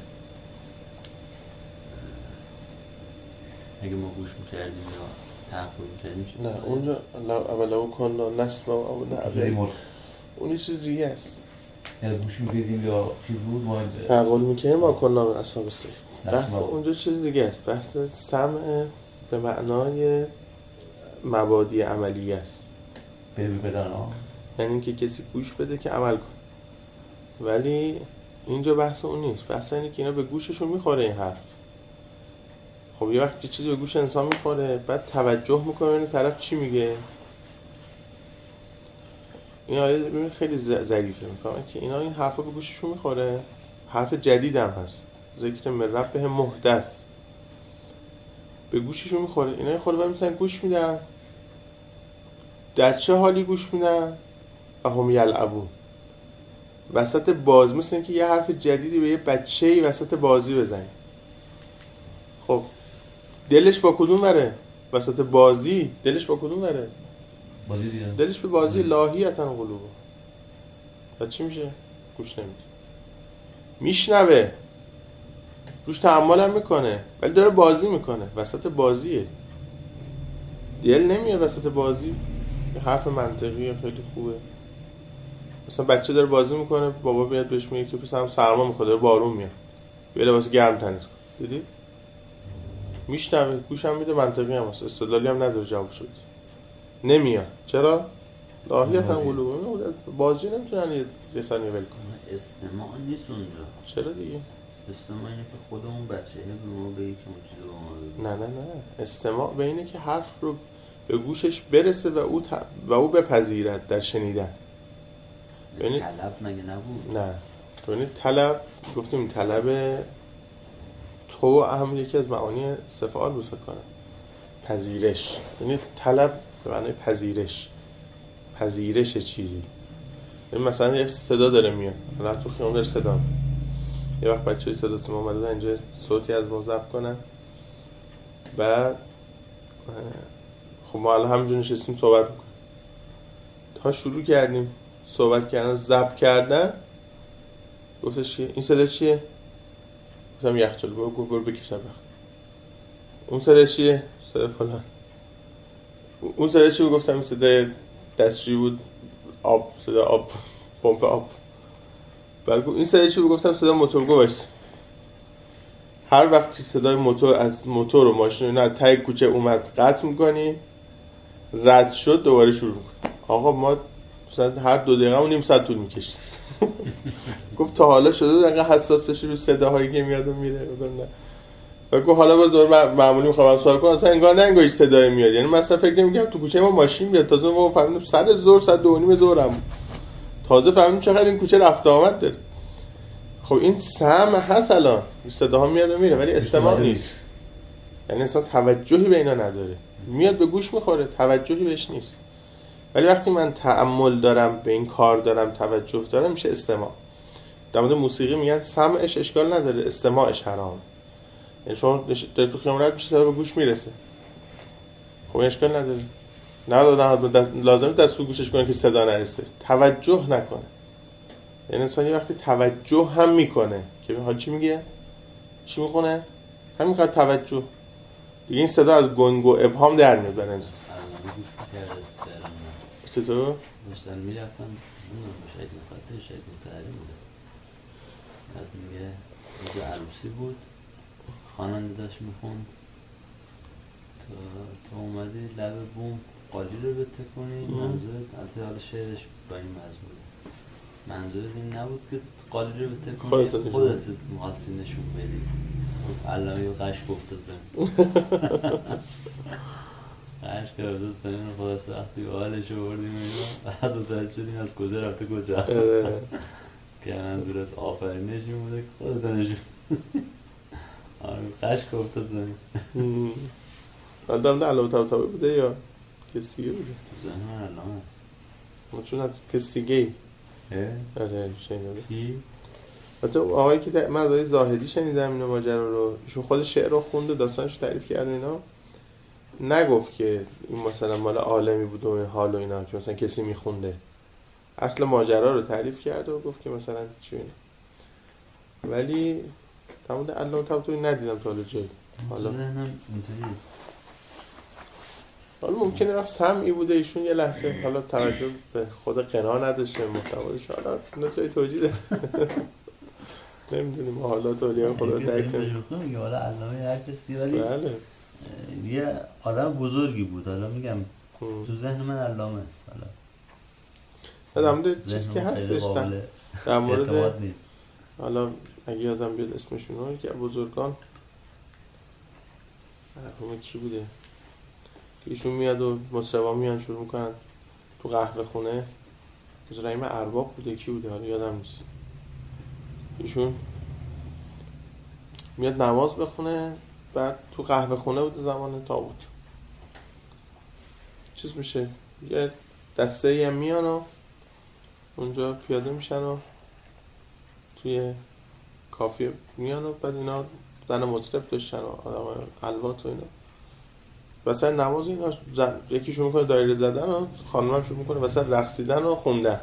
اگه ما گوش میکردیم یا تعقل میکردیم چی؟ نه اونجا اولا کنا نسمع و نعقل اون چیز دیگه است. یعنی گوش میکردیم یا چی بود ما تعقل میکردیم ما کنا اصحاب سیر. بحث اونجا چیز دیگه است. بحث سمع به معنای مبادی عملیه است. بدن یعنی اینکه کسی گوش بده که عمل کنه. ولی اینجا بحث اون نیست. بحث اینه که اینا به گوششون میخوره این حرف. خب یه وقتی چیزی به گوش انسان میخوره بعد توجه میکنه این طرف چی میگه. این آیه خیلی ظریفه. میفهمن که اینا این حرفا به گوششون میخوره. حرف جدید هم هست. ذکر من ربه محدث. به گوششون میخوره. اینا خود ولی مثلا گوش میدن. در چه حالی گوش میدن؟ و هم یلعبون. وسط باز، مثل اینکه یه حرف جدیدی به یه بچه‌ای وسط بازی بزنی. خب دلش با کدوم بره؟ وسط بازی دلش با کدوم بره؟ بازی دیگه. دلش به بازی لاهیتن قلوبه. و چی میشه؟ گوش نمیده. میشنوه. روش تأمل هم میکنه ولی داره بازی میکنه. وسط بازیه. دل نمیاد وسط بازی. یه حرف منطقیه خیلی خوبه. مثلا بچه داره بازی میکنه بابا بیاد بهش میگه که پسرم سرما میخواد بارون میاد. بیا لباس گرم تنت کن. دیدی؟ میشنوه، گوشم میده، منطقی هم هست، استدلالی هم نداره جواب شد. نمیاد. چرا؟ لاهیت هم قلوبه. بازی نمیتونن یه رسانی ول کنن. استماع نیست اونجا. چرا دیگه؟ استماع اینه که خودمون بچه به ما بگی که اون چیزی به ما بگی. نه استماع به اینه که حرف رو به گوشش برسه و او بپذیرد در شنیدن. یعنی طلب مگه نبود؟ نه. یعنی طلب، گفتیم طلب تو هم یکی از معانی استفعال بود فکر کنم. پذیرش. یعنی طلب به معنی پذیرش چیزی. یعنی مثلا یه صدا داره میاد. الان تو خیابون داره صدا میاد. یه وقت بچه‌ای صدا سیما اومدن اینجا صوتی از ما ضبط کنن. بعد خب ما الان همینجا نشستیم صحبت میکنیم. تا شروع کردیم صحبت کردن، ضبط کردن، گفتش که این صدا چیه؟ گفتم یخچال. برو بکشم یخ. اون صدا چیه؟ صدا فلان. اون صدا چیه؟ گفتم این صدا دستشویی بود، آب، صدا آب، پمپ آب. بعد این صدا چیه؟ گفتم صدا موتور. وایس. هر وقت که صدای موتور از موتور و ماشین نه ته کوچه اومد قطع می‌کنی، رد شد دوباره شروع می‌کنی. آقا ما مثلا هر 2 دقیقه و نیم ساعت طول می‌کشه. گفت تا حالا شده انقدر حساس بشی رو صداهایی که میاد و میره؟ نه. و گفت حالا باز دوباره معمولی می‌خوام سوال کنم، اصلا انگار نه انگار صدای میاد. یعنی مثلا فکر نمی‌کردم تو کوچه ما ماشین میاد. تازه ما فهمیدیم سر ظهر ساعت 2:30 ظهرم. تازه فهمیدیم چقدر این کوچه رفت آمد داره. خب این سمع هست، الان صداها میاد و میره ولی استماع نیست. یعنی اصلا توجهی به اینا نداره. میاد به گوش میخوره، توجهی بهش نیست. ولی وقتی من تأمل دارم، به این کار دارم، توجه دارم، میشه استماع. در مورد موسیقی میگن سمعش اشکال نداره، استماعش حرام. یعنی شما داری تو خیابون رد میشی صدا به گوش میرسه، خب اشکال نداره، نه لازم دست تو گوشش کنه که صدا نرسه، توجه نکنه. یعنی انسان یه وقتی توجه هم میکنه که حال چی میگه، چی میخونه، همین قدر توجه دیگه، این صدا از گنگ و ابهام در میاد برای انسان. چطور؟ داشتن میرفتم شاید مخاطر شاید متعلم بوده، بعد میگه اینجا عروسی بود، خواننده داشت میخوند تو اومدی لب بوم قالی رو بتکنی، منظورت از حال شعرش با این مضمونه، منظورت این نبود که قالی رو بتکنی خودت مخواستی نشون بدی. علامه و قشق گفته زمین قشق گفته زمین خلاص وقتی حالشو بردیم اینا بعد متوجه شدیم از کجا رفته کجا که منظور از آفرینش این بوده که خودت نشون قشق گفته زمین. آدم ده علامه طبطبایی بوده یا کسی بوده؟ تو ذهن من علامه هست ما چون از کسی گی آره شنیده کی؟ حتی آقایی که من از آقای زاهدی شنیدم اینو ماجرا رو، ایشون خود شعر رو خونده، داستانش تعریف کرد و اینا، نگفت که این مثلا مال عالمی بود و حال و اینا که مثلا کسی میخونده، اصل ماجرا رو تعریف کرد و گفت که مثلا چی اینا. ولی تمام علامه طبطبایی ندیدم تا حالا جایی. حالا ذهنم اینطوری حالا ممکنه وقت سمعی بوده ایشون یه لحظه حالا توجه به خود قنا نداشته، محتوایش حالا نجای توجیه داره نمیدونیم حالات اولیاء خدا رو درک کنیم. حالا علامه هر کسی، ولی بله یه آدم بزرگی بود، حالا میگم تو ذهن من علامه است. حالا در مورد چیز که هستش در مورد نیست. حالا اگه یادم بیاد اسمشون رو که بزرگان همه کی بوده که ایشون میاد و مصربا میان شروع میکنن تو قهوه خونه، رحیم ارباب بوده کی بوده حالا یادم نیست، ایشون میاد نماز بخونه، بعد تو قهوه خونه بود زمان تابوت، چیز میشه یه دسته هم میان و اونجا پیاده میشن و توی کافی میان و بعد اینا زن مطرب داشتن و آدم الوات و اینا، وسط نماز اینا یکی شروع میکنه دایره زدن و خانم هم شروع میکنه وسط رقصیدن و خوندن.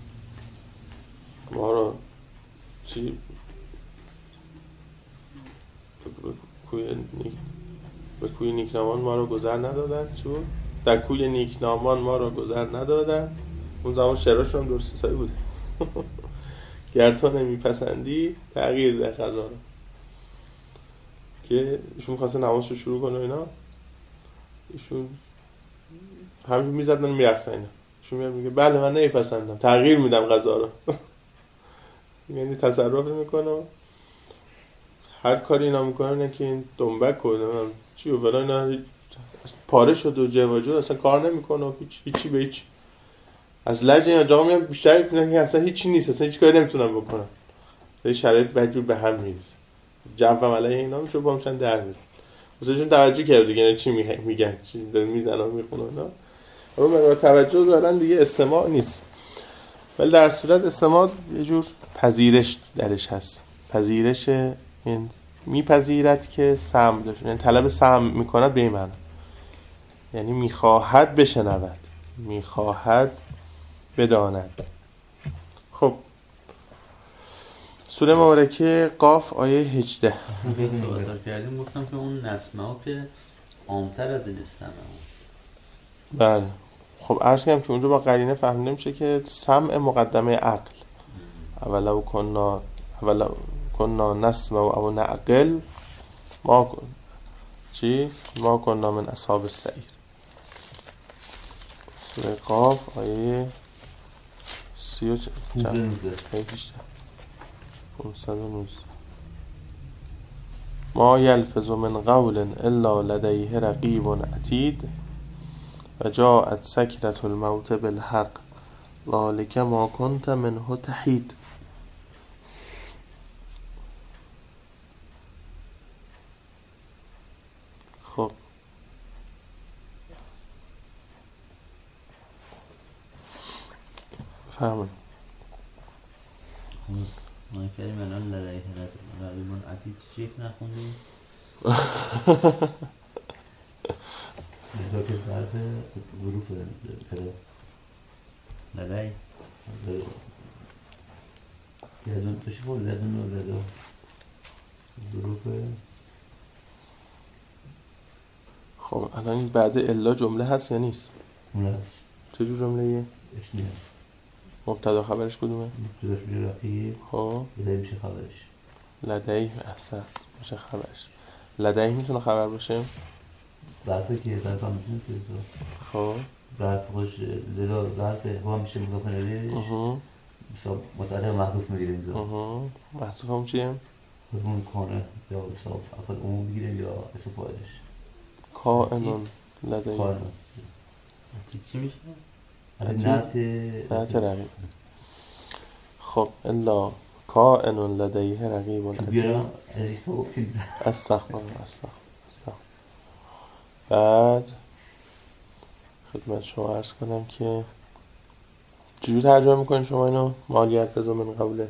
ما رو چی به کوی نیکنامان ما رو گذر ندادن، چی بود؟ در کوی نیکنامان ما رو گذر ندادن. اون زمان شعراشون هم درست حسابی بود گر تو نمیپسندی تغییر ده قضا رو، که ایشون می‌خواسته نمازشو شروع کنه اینا، ایشون همین میزدن میرقصن اینا، ایشون میگه بله من نمیپسندم تغییر میدم قضا رو یعنی تصرف میکنه هر کاری اینا میکنن که این دنبک کنه چی و فلان اینا پاره شد و جواجه اصلا کار نمیکنه و هیچی به هیچ از لج این آقا میاد بیشتر میگن که اصلا هیچی نیست، اصلا هیچ کاری نمیتونم بکنم، به شرایط بدجور به هم میریزه، جو علیه اینا میشه با همشن در میره، مثلا توجه کرد دیگه چی میگن چی داره میزنه و میخونه اینا، اما مقدار توجه دارن دیگه، استماع نیست. ولی در صورت استماع یه جور پذیرش درش هست، پذیرش این میپذیرد که سمع داشت، یعنی طلب سمع میکند به این معنی، یعنی میخواهد بشنود، میخواهد بداند. خب سوره مبارکه قاف آیه 18 صحبت کردیم، گفتم که اون نسمه ها که عامتر از این استمه ها. بله خب عرض کردم که اونجا با قرینه فهمیده میشه که سمع مقدمه عقل، اولو کنا نسمع او نعقل ما کنا من اصحاب السعیر. سوره قاف آیه 30 ما یلفظ من قول الا لدیه رقیب عتید و جاءت سکرة الموت بالحق ذلک ما کنت منه تحید. خب فهمید ما کریم الان لدیه رقیبون عتید چیک نخوندیم نگاه که ظرف ظروف پدر لدی لدون توشی بود لدون و لدو ظروف. خب الان این بعد الا جمله هست یا نیست؟ اون هست چجور جمله ایه؟ اسمیه مبتدا خبرش کدومه؟ مبتداش میشه رقیب خب لدی میشه خبرش لدیه احسن میشه خبرش. لدیه میتونه خبر باشه؟ ظرفه که ظرف هم میتونه که خب ظرف خوش لدا ظرف هوا میشه مضاف الیهش مثلا متعلق محذوف میگیره اینجا. محذوف هم چیه؟ اون کانه یا حساب افعال عموم میگیره یا اسم فاعلش کائنون لدیه کانه چی میشه؟ نعت رقیب. خب الا کائنون لدیه رقیب عتید. بیارم ریسما گفتیم استغفر. بعد خدمت شما عرض کنم که چجور ترجمه میکنین شما اینو؟ ما یلفظ من قبله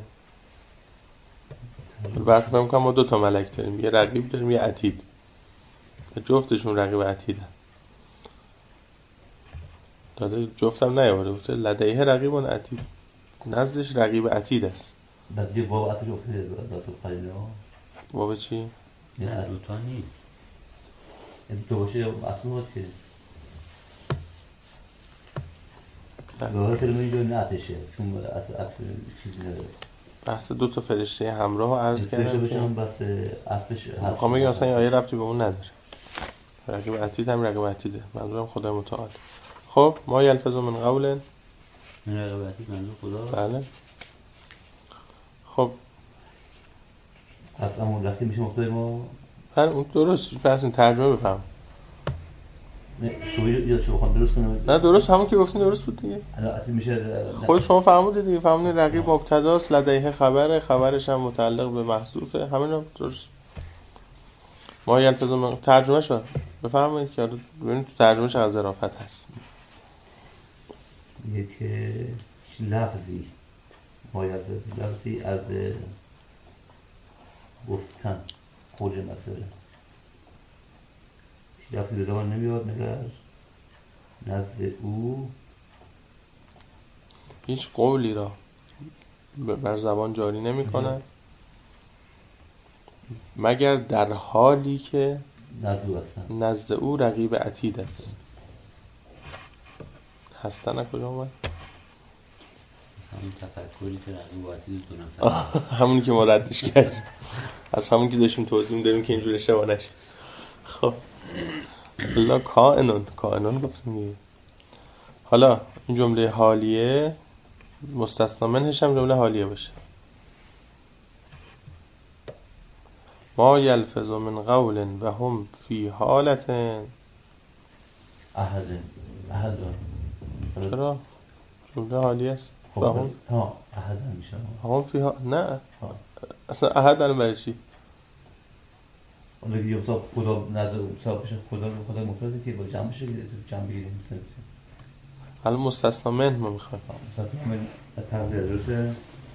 برخی فهم میکنم ما 2 ملک داریم، یه رقیب داریم یه عتید، جفتشون رقیب عتیدن. داده جفتم نیاورده گفته لدیه رقیب عتید، نزدش رقیب عتید است. در یه باب عطش افتاده داتو قلیل ها باب چی؟ نه دوتا نیست دو باشه یا عطف بود که ظاهر کلمه اینجا نعتشه چون عطف چیزی نداره. بحث 2 فرشته همراه رو عرض کردم که بحث عطفش میخوام بگم اصلا این آیه ربطی به اون نداره. رقیب عتید هم رقیب عتیده، منظورم خدای متعال. خب ما یلفظ من قول این رقیب عتید منظور خدا. بله. خب حتی همون رقیب میشه مقتضای ما. بله اون درست بحث این ترجمه بفهم. نه شما یاد شما بخوام درست کنم. نه درست همون که گفتین درست بود دیگه. الان عتید میشه خود شما فهمودید دیگه، فهمونید رقیب مبتداست، لدیه خبره، خبرش هم متعلق به محذوفه، همین درست. ما یلفظ من ترجمه شد بفهمید که ببینید تو ترجمه چقدر ظرافت هست. یک لفظی ما لفظی از گفتن خود مسئله لفظی به زبان نمیاد مگر نزد او هیچ قولی را بر زبان جاری نمی کنن مگر در حالی که نزد او رقیب عتید است. هستن کجا اومد؟ همون تفکری که رقیب و عتید دو نفر همونی که ما ردش کردیم، از همون که داشتیم توضیح میدادیم که اینجور اشتباه نشه. خب الله کائنون گفتیم. حالا این جمله حالیه مستثنا منهش هم جمله حالیه باشه. ما یلفظ من قول و هم فی حالت احد چرا؟ جمله حالیه است. خب ها احد میشه هم فی حالت نه اصلا احد الان برای چی؟ اون دیگه مثلا خدا نظر مثلا خدا مفرده که با جمع بشه جمع بگیریم الان مستثنا منه ما میخوایم مستثنا منه تقدیر درسته.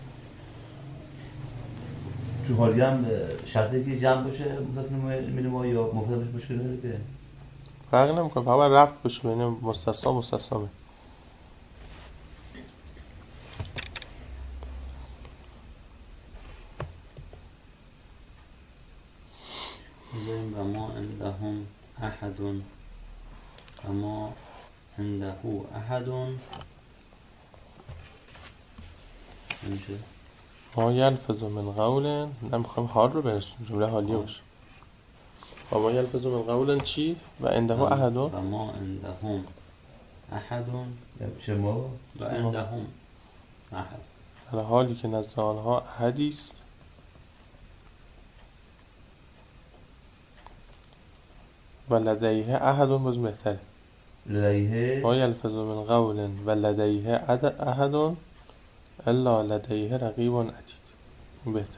تو حالی هم شرطی که جمع باشه مستثنا منه ما یا مفرد باشه نداره که فرق نمیکنه، فقط ربط باشه بین مستثنا منه. و ما عندهم احد و ما عنده احد نمیشه. ما یلفظ من قول نمیخوایم حال رو برسونیم جمله حالیه باشه. و ما یلفظ من قول چی؟ و عنده احد و ما عندهم احد شما و عندهم احد در حالی که نزد آنها احدی است و لدیه احد باز بهتره. لدیه ما یلفظ من قول و لدیه احد الا لدیه رقیب عتید بهتر.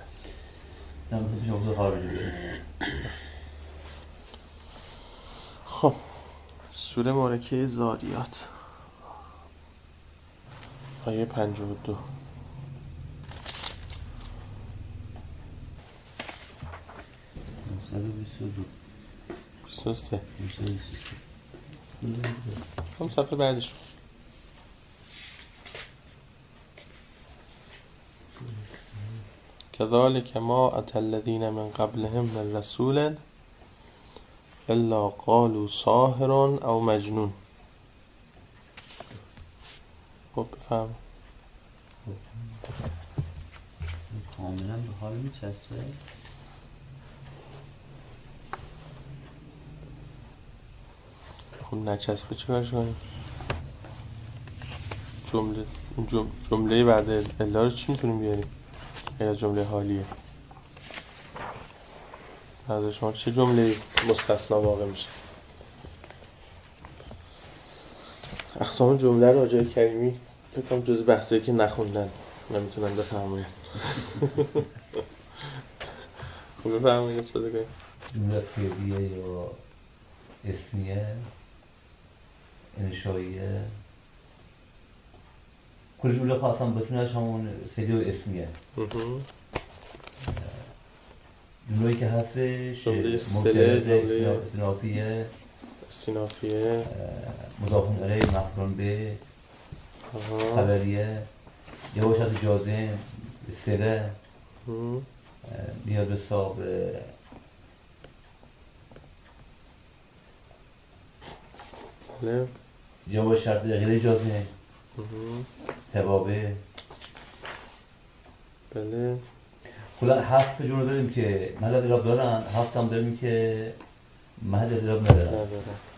خب سوره مبارکه زاریات آیه 52 23 هم صفحه بعدش كذلك ما أتى الذين من قبلهم من رسول الا قالوا ساحر او مجنون. خب بفهم کاملا به حال میچسبه. خب نچسبه چی کارش کنیم؟ جمله بعد الا رو چی میتونیم بیاریم؟ یا جمله حالیه از شما چه جمله مستثنا واقع میشه؟ اقسام جمله رو آجای کریمی فکر کنم جز بحثایی که نخوندن نمیتونن بفهمون. خب بفهمون استفاده کنیم. جمله فعلیه یا اسمیه انشاییه کل جمله خواستم بتونش همون فعلی و اسمیه. جمله‌ای که هستش جمله استنافیه مضاف الیه مفعول به خبریه یا باشد جازم سله نیاز حساب جواب شرط غیر جازم توابع. بله کلا 7 جمله داریم که محل اعراب دارن، 7 هم داریم که محل اعراب ندارن.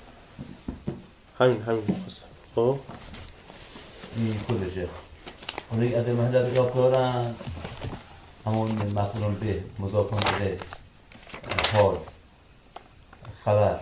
همین خواستم. خب این کلشه. اونایی که محل اعراب دارن همون مفعول به مضاف الیه حال خبر.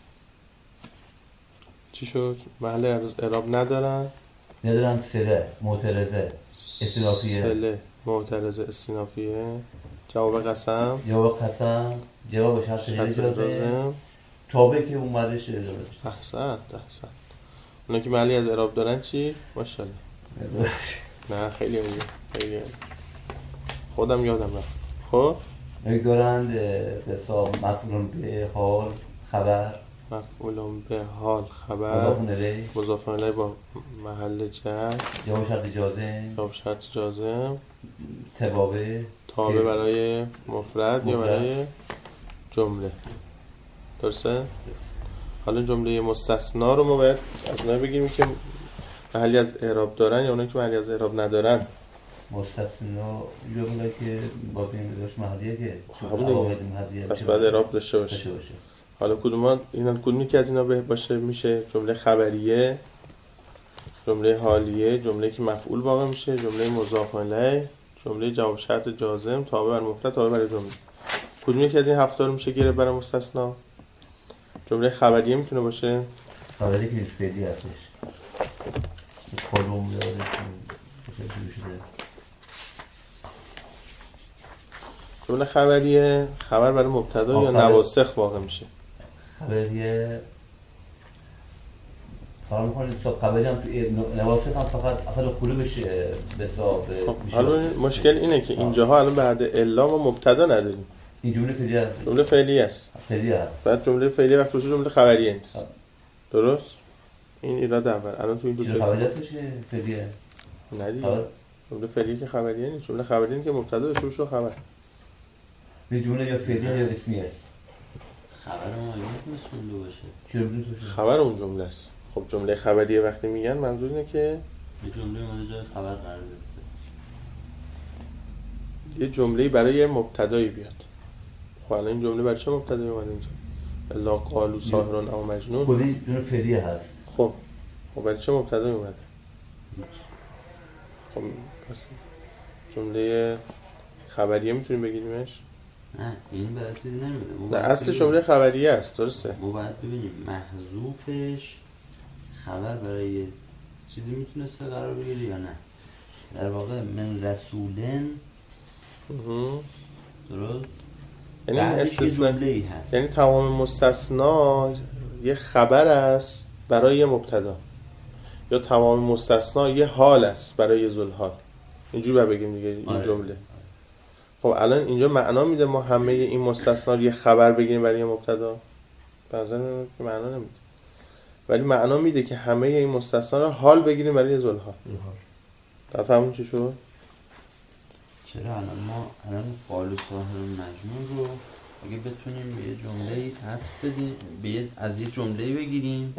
چی شد؟ محل اعراب ندارن سله معترضه استنافیه سله معترضه استنافیه جواب قسم جواب شرط لازم تابع که اومده شه. احسنت اونا که محلی از اعراب دارن چی؟ ماشاءالله. نه خیلی عالیه خودم یادم رفت. خب یک دارند به حساب مفعول به حال خبر مفعول به حال خبر مضاف الیه با محل جر جواب شرط جازم تابع برای مفرد یا برای جمله. درسته؟ حالا جمله مستثنا رو ما باید از اونها بگیم که محلی از اعراب دارن یا اونایی که محلی از اعراب ندارن. مستثنا جمله که با بین داشت محلیه که پس باید اعراب داشته باشه. حالا کدومی که از اینا باشه میشه جمله خبریه، جمله حالیه، جمله که مفعول واقع میشه، جمله مضاف الیه، جمله جواب شرط جازم تابع بر مفرد تابع بر جمله. کدومی که از این 7 رو میشه گرفت برای مستثنا؟ جمله خبریه میتونه باشه. خبری که فعلی هستش کلم داره جمله خبریه خبر برای مبتدا یا نواسخ واقع میشه. خبریه فهم می‌کنید خبری هم نواسخ هم فقط اصلا خلو بشه به حساب. حالا مشکل اینه که اینجاها الان بعد الا ما مبتدا نداریم. این جمله فعلی است. جمله فعلی است. بعد جمله فعلی وقتی باشه جمله خبریه نیست. درست؟ این ایراد اول. الان تو این دو تا خبری هستش فعلیه. نه دیگه. جمله فعلی که خبریه نیست. جمله خبریه که مبتدا داشته باشه خبر. این جمله یا فعلیه یا اسمیه. خبر ما میتونه باشه. چرا بدون توشه؟ خبر اون جمله است. خب جمله خبریه وقتی میگن منظور اینه که یه جمله اومده جای خبر قرار گرفته. یه جمله‌ای برای مبتدایی بیاد. خب الان این جمله برای چه مبتدایی اومده اینجا؟ الا قالوا ساحر او مجنون. خودی جمله فعلیه هست. خب برای چه مبتدایی اومده؟ خب پس جمله خبریه میتونیم بگیریمش؟ نه این برای چیزی نمیده. نه اصل جمله خبریه است. درسته؟ ما باید ببینیم محذوفش خبر برای چیزی میتونسته قرار بگیره یا نه. در واقع من رسولن درست؟ یعنی استثناء هست. یعنی تمام مستثنا یه خبر است برای یه مبتدا یا تمام مستثنا یه حال است برای ذوالحال. اینجوری باید بگیم دیگه این جمله. خب الان اینجا معنا میده ما همه این مستثنا رو یه خبر بگیریم برای مبتدا؟ بعضا معنا نمیده، ولی معنا میده که همه این مستثنا رو حال بگیریم برای ذوالحال. تفهمون چی شد؟ چرا الان قالوا ساحر مجنون رو اگه بتونیم به یه جمله‌ای عطف بدیم، از یه جمله‌ای بگیریم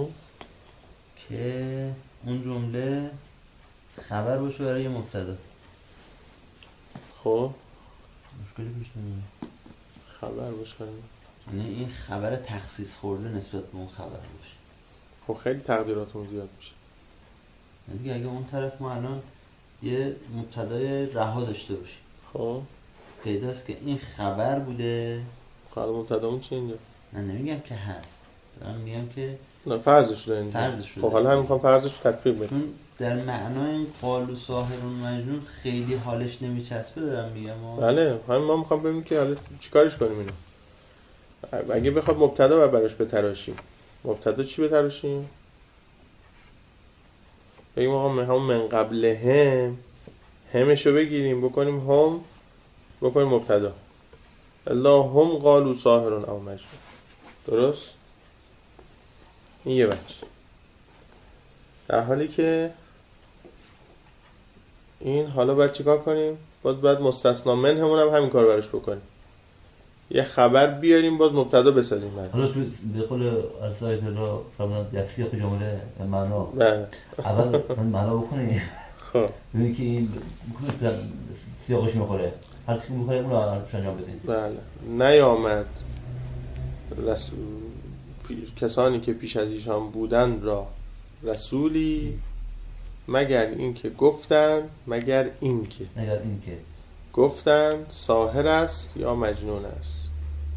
که اون جمله خبر باشه برای مبتدا، خب مشکلی پیش نمیاد. خبر باشه، یعنی این خبر تخصیص خورده نسبت به اون خبر باشه. خب خیلی تقدیراتمون زیاد میشه. یعنی اگه اون طرف ما الان یه مبتدای رها داشته باشیم، خب پیداست که این خبر بوده. خب مبتدامون چیه اینجا؟ من نمیگم که هست، دارم میگم که نه فرضش رو اینجا. خب حالا هم میخوام فرضش رو تطبیق بدم. چون در معنای این قالوا ساحر مجنون خیلی حالش نمیچسبه، دارم میگم. بله همین ما میخوام ببینیم که حالا چیکارش کنیم اینو. اگه بخواد مبتدا براش بتراشیم، مبتدا چی بتراشیم؟ بگیم آقا هم من قبل همشو بگیریم بکنیم هم بکنیم مبتدا الا هم قالوا ساحر او مجنون. درست؟ این یه بچه. در حالی که این حالا باید چیکار کنیم؟ باید مستثنا منهمون هم همین کار براش بکنیم، یه خبر بیاریم باز مبتدا بسازیم براش. حالا به قول ارسایت الله فرمودن یک سیاق جمله معنا. بله اول من معنا بکنیم. خب ببین که این سیاقش میخوره، هر چیزی میخوره اون رو انجام بدیم. بله. نیامد کسانی که پیش از ایشان بودند را رسولی مگر اینکه گفتند گفتند ساحر است یا مجنون است.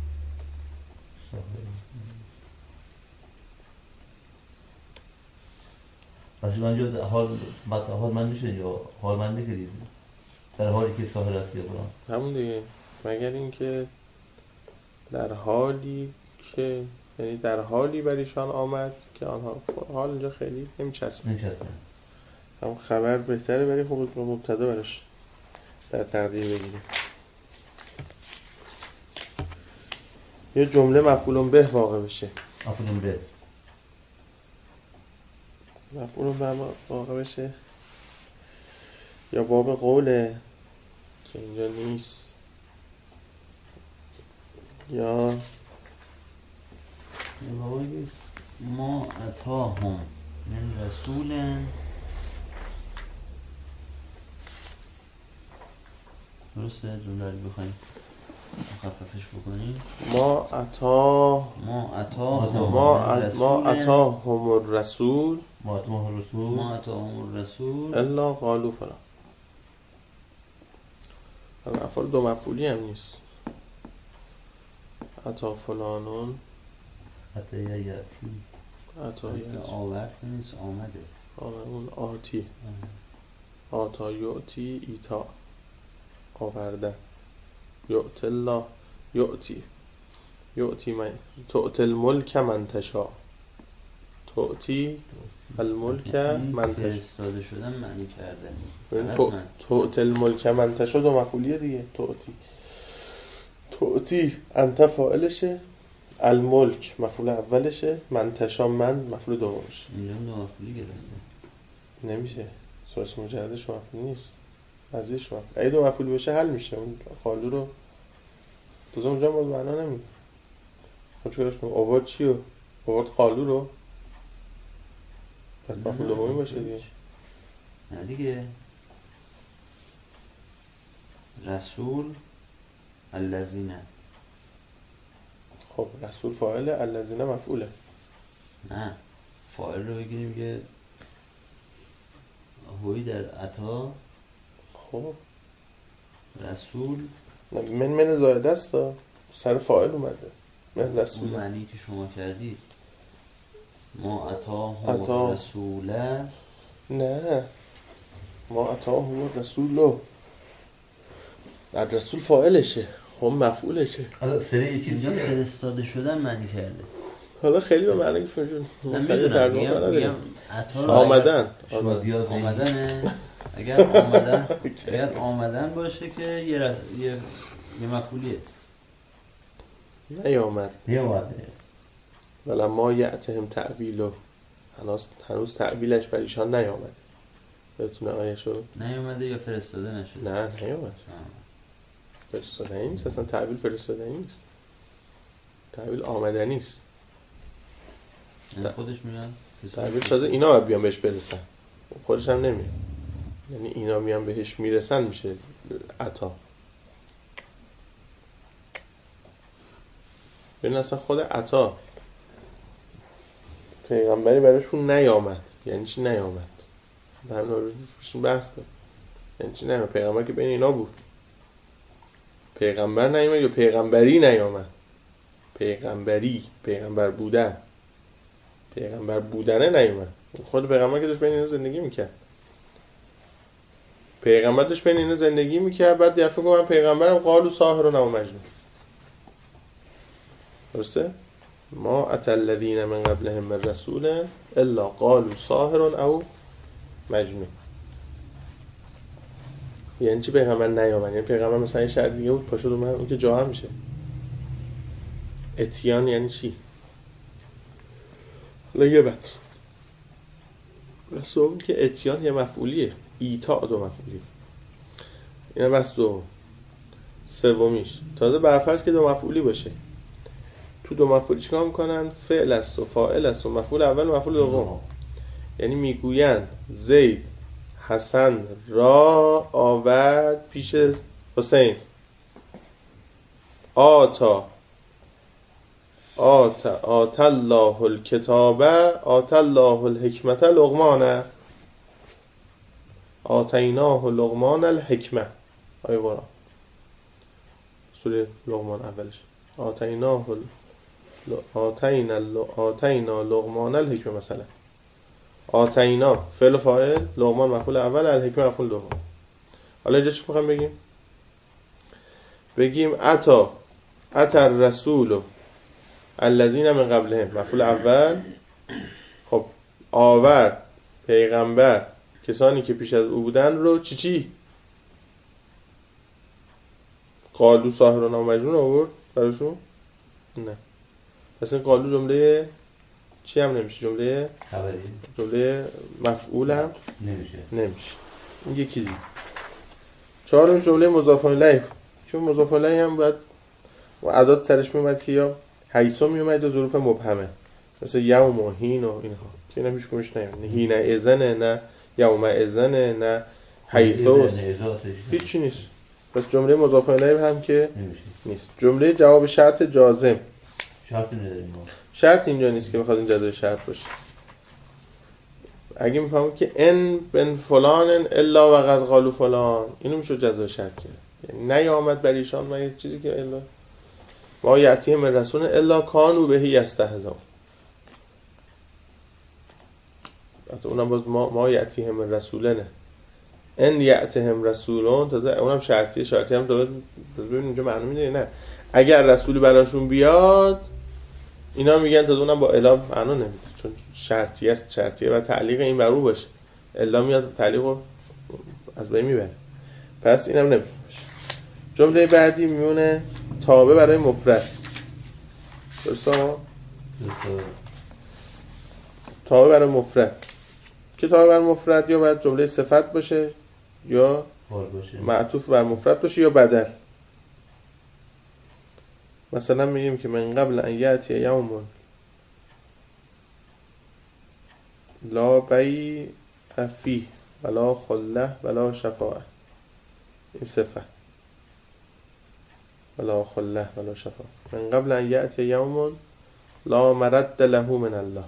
پس من جو حال من نشه یا حال من نکردید در حالی که ساحر است یا برام همون دیگه. مگر اینکه در حالی که، یعنی در حالی بریشان آمد که آنها، حال اینجا خیلی نمیچسبه، هم خبر بهتره ولی خب مبتدا برش در تقدیر بگیریم. یه جمله مفعول به واقع بشه، مفعول به واقع بشه، یا باب قوله که اینجا نیست، یا ما اتاهم من رسول، درسته جمله رو بخوایم مخففش بکنیم. ما اتاهم الرسول الا قالوا فلان. افعال دو مفعولی هم نیست. اتا فلانون حتی یاتی آورد نیست، آمده. اون آتی آتا یعطی ایتا آورده. یعطی الله یعطی من تؤتی الملک من تشاء. تؤتی الملک من تشاء فرستاده شدن معنی کردن. تؤتی الملک من تشاء دو مفعولیه دیگه. تؤتی انت فاعلشه، الملک مفعول اولشه، من تشاء من مفعول دومشه. اینجا دو مفعولی گرفته نمیشه، ثلاثی مجردش مفعول نیست، ازش مفعول. اگه دو مفعول بشه حل میشه. اون قالو رو دوزه اونجا باز معنا نمیده. خب چیکارش کنم؟ آورد چیو؟ آورد قالو رو؟ پس مفعول دومی باشه دیگه. نه دیگه. رسول الذین. خب رسول فاعله، الذین مفعوله. نه فاعل رو بگیریم که هوی در عطا. خب رسول من زایده است، سر فاعل اومده. من رسول اون معنی که شما کردید ما اتاهم رسوله. نه ما اتاهم رسوله، در رسول فاعلشه، خب مفعولشه. حالا سری اینجا فرستاده شدن معنی کرده. حالا خیلی به معنی که من میدونم میگم آمدن آمدنه. اگر آمدن باشه که یه مفعولیه نیامد نیامده ولما یأتهم تعویله، هنوز تعویلش بر ایشان نیامد. بتونه آیه شد نیامده یا فرستاده نشده؟ نه نیامد، فرستادنی نیست اصلا. تعویل فرستادنی نیست، تعویل آمدنی نیست. یعنی خودش میاد تعویل تازه اینا باید بیان بهش برسن، خودش هم نمیاد. یعنی اینا میان بهش میرسن میشه عطا. ببین اصلا خود عطا پیغمبری براشون نیامد. یعنی چی نیامد؟ همین رو روشون بحث کن. یعنی چی نیامد؟ پیغمبر که بین اینا بود. پیغمبر نیامد یا پیغمبری نیامد؟ پیغمبر بودن، پیغمبر بودنه نیامد. خود پیغمبر که داشت بین اینا زندگی میکرد، پیغمبر داشت بین اینا زندگی میکرد، بعد دفعه گفت من پیغمبرم، قالوا ساحر و مجنون. درسته؟ ما اتى الذين من قبلهم من رسول الا قالوا ساحر او مجنون. یعنی چی پیغمبر نیامد؟ یعنی پیغمبر مثلا یه شهر دیگه بود پاشد اومد، اون که جا هم میشه. اتیان یعنی چی؟ حالا یه بحث اون که اتیان یه مفعولیه، ایتاء دو مفعولیه. اینه بحث دوم. سومیش تازه برفرض که دو مفعولی باشه، تو دو مفعولی چیکار میکنن؟ فعل است و فاعل است و مفعول اول و مفعول دوم. یعنی میگویند زید حسن را آورد پیش حسین. آتا الله الکتاب آتا الله الحکمت لقمان آتیناه لقمان الحکمه. آیه قرآن سوره لقمان اولش آتینا لقمان الحکمه. مثلا آتینا فعل فاعل، لقمان مفعول اول، الحکمه مفعول دوم. حالا اینجا چی میخوام بگیم اتا الرسول الذین من قبلهم مفعول اول. خب آورد پیغمبر کسانی که پیش از او بودن رو چی قالوا ساحر و مجنون آورد براشون؟ نه. پس این قالوا جمله چی هم نمیشه؟ جمله خبری، جمله مفعول هم نمیشه. این یکی دیگه. چهارم جمله مضاف الیه، چون مضاف الیه هم باید و اعداد سرش میومد که یا حیثو میومد یا ظروف مبهمه، مثل یوم و هین و اینها که اینا هیچ کمش نیومد. نه هین اذن، نه یوم اذن، نه حیثو، هیچی نیست. پس جمله مضاف الیه هم که نیست. جمله جواب شرط جازم، شرط اینجا نیست که بخواد این جزای شرط باشه. اگه میفهمم که ان بن فلان الا وقد قالوا فلان، اینو میشه جزای شرط کرد. یعنی نیامد بر ایشان مگر چیزی که الا ما یأتیهم من رسول الا کانوا به یستهزئون. اونم باز ما یأتیهم من رسولن ان یأتیهم رسولون، تازه اونم شرطی هم داره. ببینیم اینجا معنی میده نه اگر رسولی براشون بیاد، اینا میگن تازه اونم با الا معنا نمیده، چون شرطی است، شرطیه و تعلیق این بر او باشه. الا میاد تعلیق رو از بین میبره. پس اینم نمیشه باشه. جمله بعدی میونه تابع برای مفرد. درسته؟ تابع برای مفرد که تابع برای مفرد یا باید جمله صفت باشه یا معطوف بر مفرد باشه یا بدل. مثلا میگیم که من قبل ان یأتی یوم لا بیع فیه ولا خله ولا شفاعه. این صفت ولا خله ولا شفاعه. من قبل ان یأتی یوم لا مرد له من الله.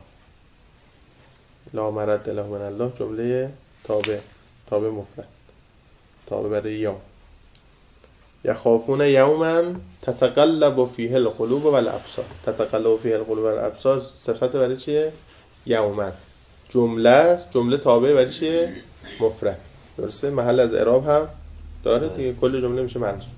لا مرد له من الله جمله تابع مفرد، تابع برای یوم. یخافون یوما تتقلب فیه القلوب والابصار. تتقلب فیه القلوب والابصار صفت برای چیه؟ یوما. جمله است، جمله تابع برای چیه؟ مفرد. درسته؟ محل از اعراب هم داره دیگه، کل جمله میشه منصوب.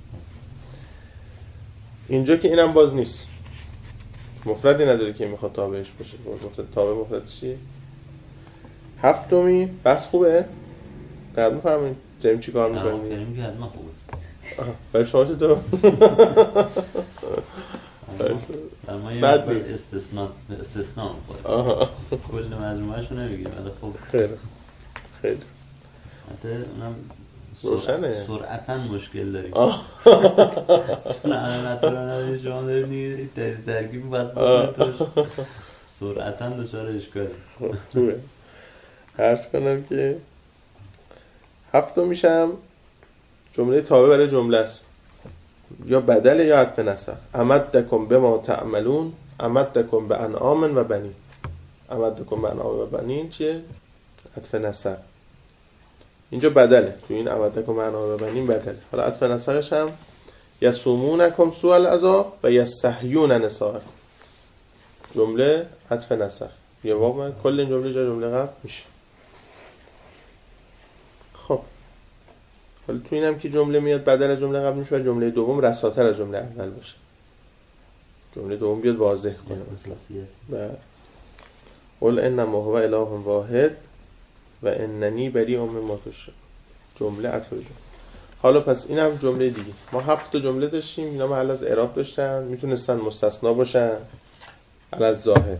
اینجا که اینم باز نیست، مفردی نداره که میخواد تابعش باشه. تابع مفرد چیه؟ هفتمی بس خوبه؟ قبل می‌فهمین جیم چی کار می‌کنه؟ کریم که از من خوبه. برای شما چطور؟ در ما یه بد مقدار استثناء می‌خوره. کل مجموعه‌شو نمیگیریم ولی خب خیلی حتی اونم روشنه. سرعتاً مشکل داریم. چون علامت‌ها نداری شما دارید دیگه ترکیب باید بکنید توش سرعتاً دچار اشکالی. خوبه. عرض کنم که هفتم میشم جمله تابع برای جمله است، یا بدل یا عطف نسخ. امدکم بما تعملون امدکم به انعام و بنین. امدکم به انعام و بنین چیه؟ عطف نسخ. اینجا بدله، تو این امدکم به انعام و بنین بدله. حالا عطف نسخش هم یسومونکم سوء العذاب و یستحیون نساءکم. جمله عطف نسخ یه واقعا کل این جمله جای جمله قبل میشه. خب حالا تو اینم که جمله میاد بدل از جمله قبل میشه و جمله دوم رساتر از جمله اول باشه. جمله دوم بیاد واضح کنه مثلا قل انما هو اله واحد و اننی بریء مما تشرکون. جمله عطف به جمله. حالا پس اینم جمله دیگه. ما 7 جمله داشتیم، اینا محل از اعراب داشتن، میتونستن مستثنا باشن علی ظاهر.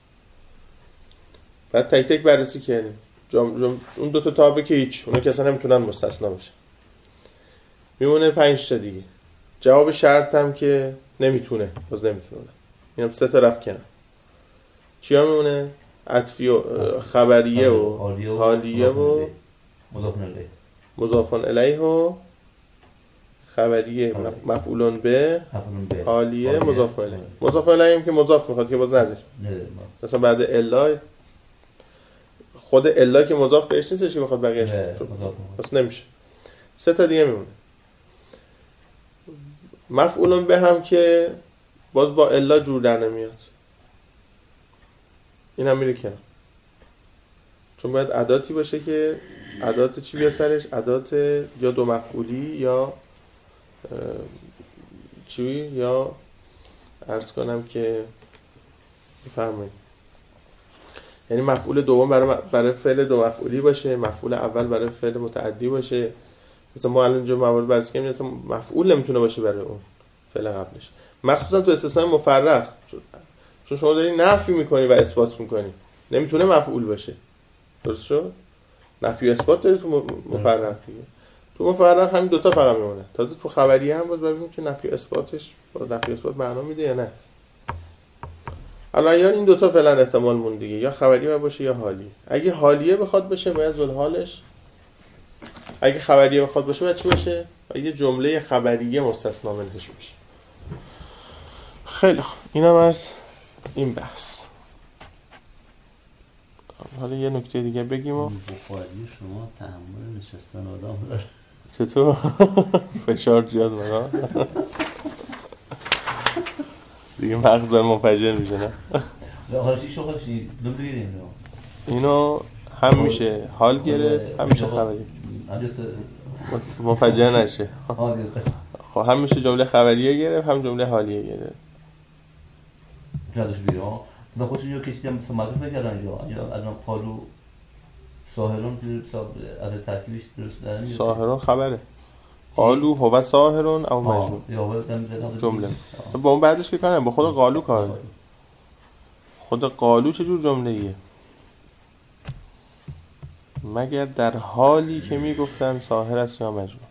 بعد تک تک بررسی کردیم. اون دو تا تابع که هیچ، اونا که اصلا نمیتونن مستثنا بشن. میمونه 5 تا دیگه. جواب شرط هم که نمیتونه، باز نمیتونه. اینم 3 تا رفت کنن. چیا میمونه؟ عطفی و خبریه و حالیه و مضاف الیه و خبریه مفعول به حالیه مضاف الیه. مضاف الیه هم که مضاف میخواد که باز نداره. مثلا بعد الا خود الا که مضاف بهش نیستش که بخواد بقیه‌اش پس نمیشه. 3 تا دیگه میمونه. مفعول به هم که باز با الا جور در نمیاد. این هم میره کنار. چون باید اداتی باشه که ادات چی بیاد سرش؟ ادات یا دو مفعولی یا چی، یا عرض کنم که بفرمایید یعنی مفعول دوم برای فعل دو مفعولی باشه، مفعول اول برای فعل متعدی باشه. مثلا ما الان اینجا موارد بررسی کردیم مثلا مفعول نمیتونه باشه برای اون فعل قبلش، مخصوصا تو استثناء مفرق، چون شما داری نفی میکنی و اثبات میکنی، نمیتونه مفعول باشه. درست شد؟ نفی و اثبات داری تو مفرق دیگه. تو مفرق همین دوتا فقط میمونه. تازه تو خبریه هم باز ببینیم که نفی و اثباتش با نفی و اثبات معنا میده یا نه. الان این دوتا فعلا احتمال مون دیگه، یا خبریه باشه یا حالیه. اگه حالیه بخواد باشه باید ذوالحالش، اگه خبریه بخواد باشه باید چی باشه؟ باید جمله خبریه مستثنا منهش باشه. خیلی خوب، اینم از این بحث. حالا یه نکته دیگه بگیم. بخاری شما تحمل نشستن آدم داره. چطور؟ فشار زیاد مگه؟ دیگه مغز منفجر میشه نه؟ حالشی شغلشی دم بگیریم اینو هم میشه حال گرفت هم میشه خبری منفجر نشه. خب هم میشه جمله خبریه گرفت هم جمله حالیه گرفت. جادش بیرون من خودش اینجا کشیدم تو معروف بکردن اینجا الان قالو ساهرون از ترکیبش درست در نمیاد. ساهرون خبره، قالو هو ساهرون او مجنون جمله. با اون بعدش که کار نمی، با خود قالو کار نمی. خود قالو چجور جمله ایه؟ مگر در حالی که میگفتن ساهر است یا مجنون.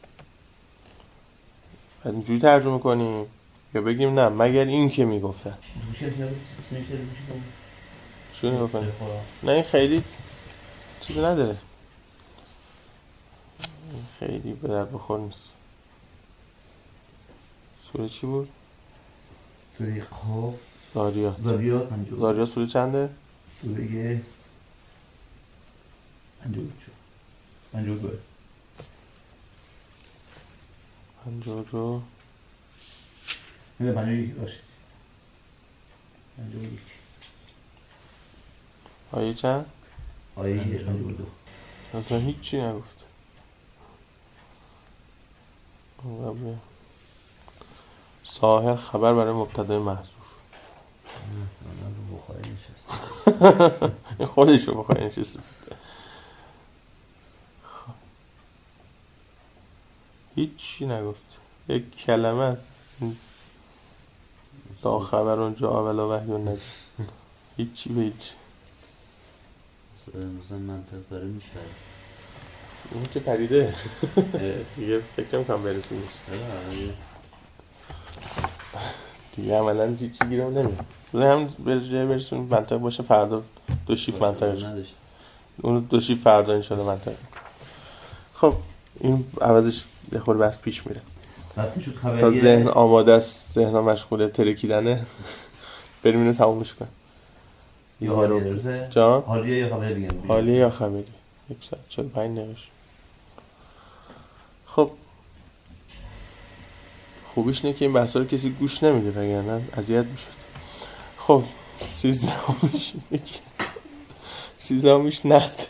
بعد اینجوری ترجمه کنیم یا بگیم نه مگر این که میگفتن. چی نمی‌کنیم؟ نه این خیلی چیزی نداره، خیلی به در بخور نیست. سوره چی بود؟ سوره قاف. زاریات سوره چنده؟ سوره 52 52 باشه. 51 آیه چند؟ آیه 52 اصلا هیچی نگفت. ساهر خبر برای مبتدای محذوف. بخاری نشسته. خودش رو بخاری نشسته. هیچی نگفت. یک کلمه از لا خبر اونجا ولا وحی نزد. هیچی به هیچ. مثلا منطق داره میپره. اون که پریده دیگه فکر نمی‌کنم برسیمش دیگه. عملا چی گیرم نمیاد. هم برسونیم منطق باشه فردا دو شیف منطقش نداشت. اون دو شیف فردا انشالله منطق. خب این عوضش یه خورده بس پیش میره تا ذهن آماده است، ذهن مشغوله ترکیدنه. بریم اینو تمومش کنیم. یا حالیه جان حالیه یا خبری بگم. حالیه یا خبری 145 دقیقه. خب خوبیش اینه که این بحثا رو کسی گوش نمیده وگرنه اذیت میشد. خب 13 نهد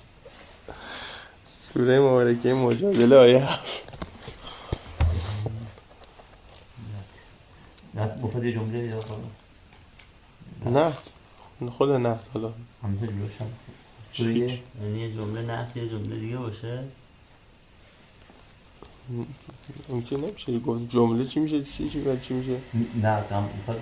سوره مبارکه مجادله آیه 7. نه مفرد یه جمله یا نه خود نه حالا همه جلوش هم یعنی یه جمله نه یه جمله دیگه باشه. اون که نمیشه جمله چی میشه چی میشه نه هم مفرد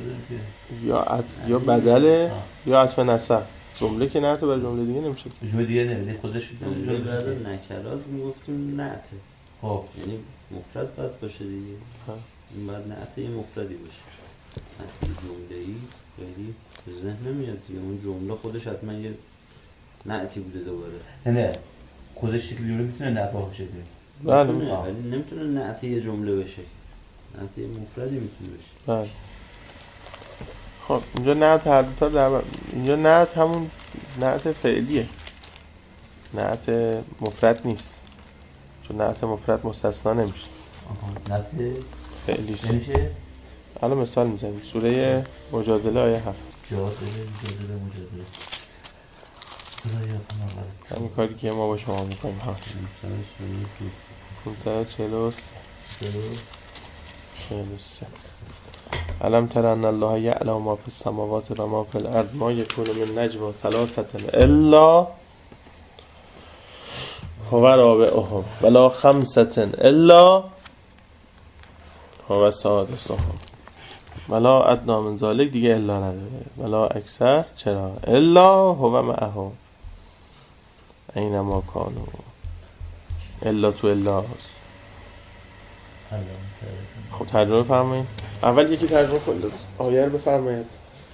یا بدله یا عطف نسب. جمله که نه تو بر جمله دیگه نمیشه. جمله دیگه نمیده خودش جمله بعد نکرات میگفتیم نعته. خب یعنی مفرد باید باشه دیگه. این بعد نعته یه مفردی باشه. نعته جمله‌ای خیلی به ذهن نمیاد دیگه. اون جمله خودش حتما یه نعتی بوده دوباره. نه خودش شکلی جمله میتونه نعت باشه دیگه. بله ولی نمیتونه نعت یه جمله بشه. نعت یه مفردی میتونه بشه. بله. خب اینجا نعت هر دو تا اینجا نعت همون نعت فعلیه. نعت مفرد نیست. چون نعت مفرد مستثنا نمیشه. نعت فعلی است. نمیشه. الان مثال میزنیم. سوره مجادله آیه 7. مجادله. همین کاری که ما با شما میکنیم. 543 الم تر ان الله یعلم ما فی السماوات و ما فی الارض ما یکون من نجوا ثلاثه الا هو رابعهم ولا خمسه الا هو سادسهم ولا ادنی من ذلک. دیگه الا نداره. ولا اکثر. چرا؟ الا هو معهم اینما کانوا. الا تو الا هست. خب ترجمه فرمایید. اول یکی ترجمه کنید آیه رو بفرمایید.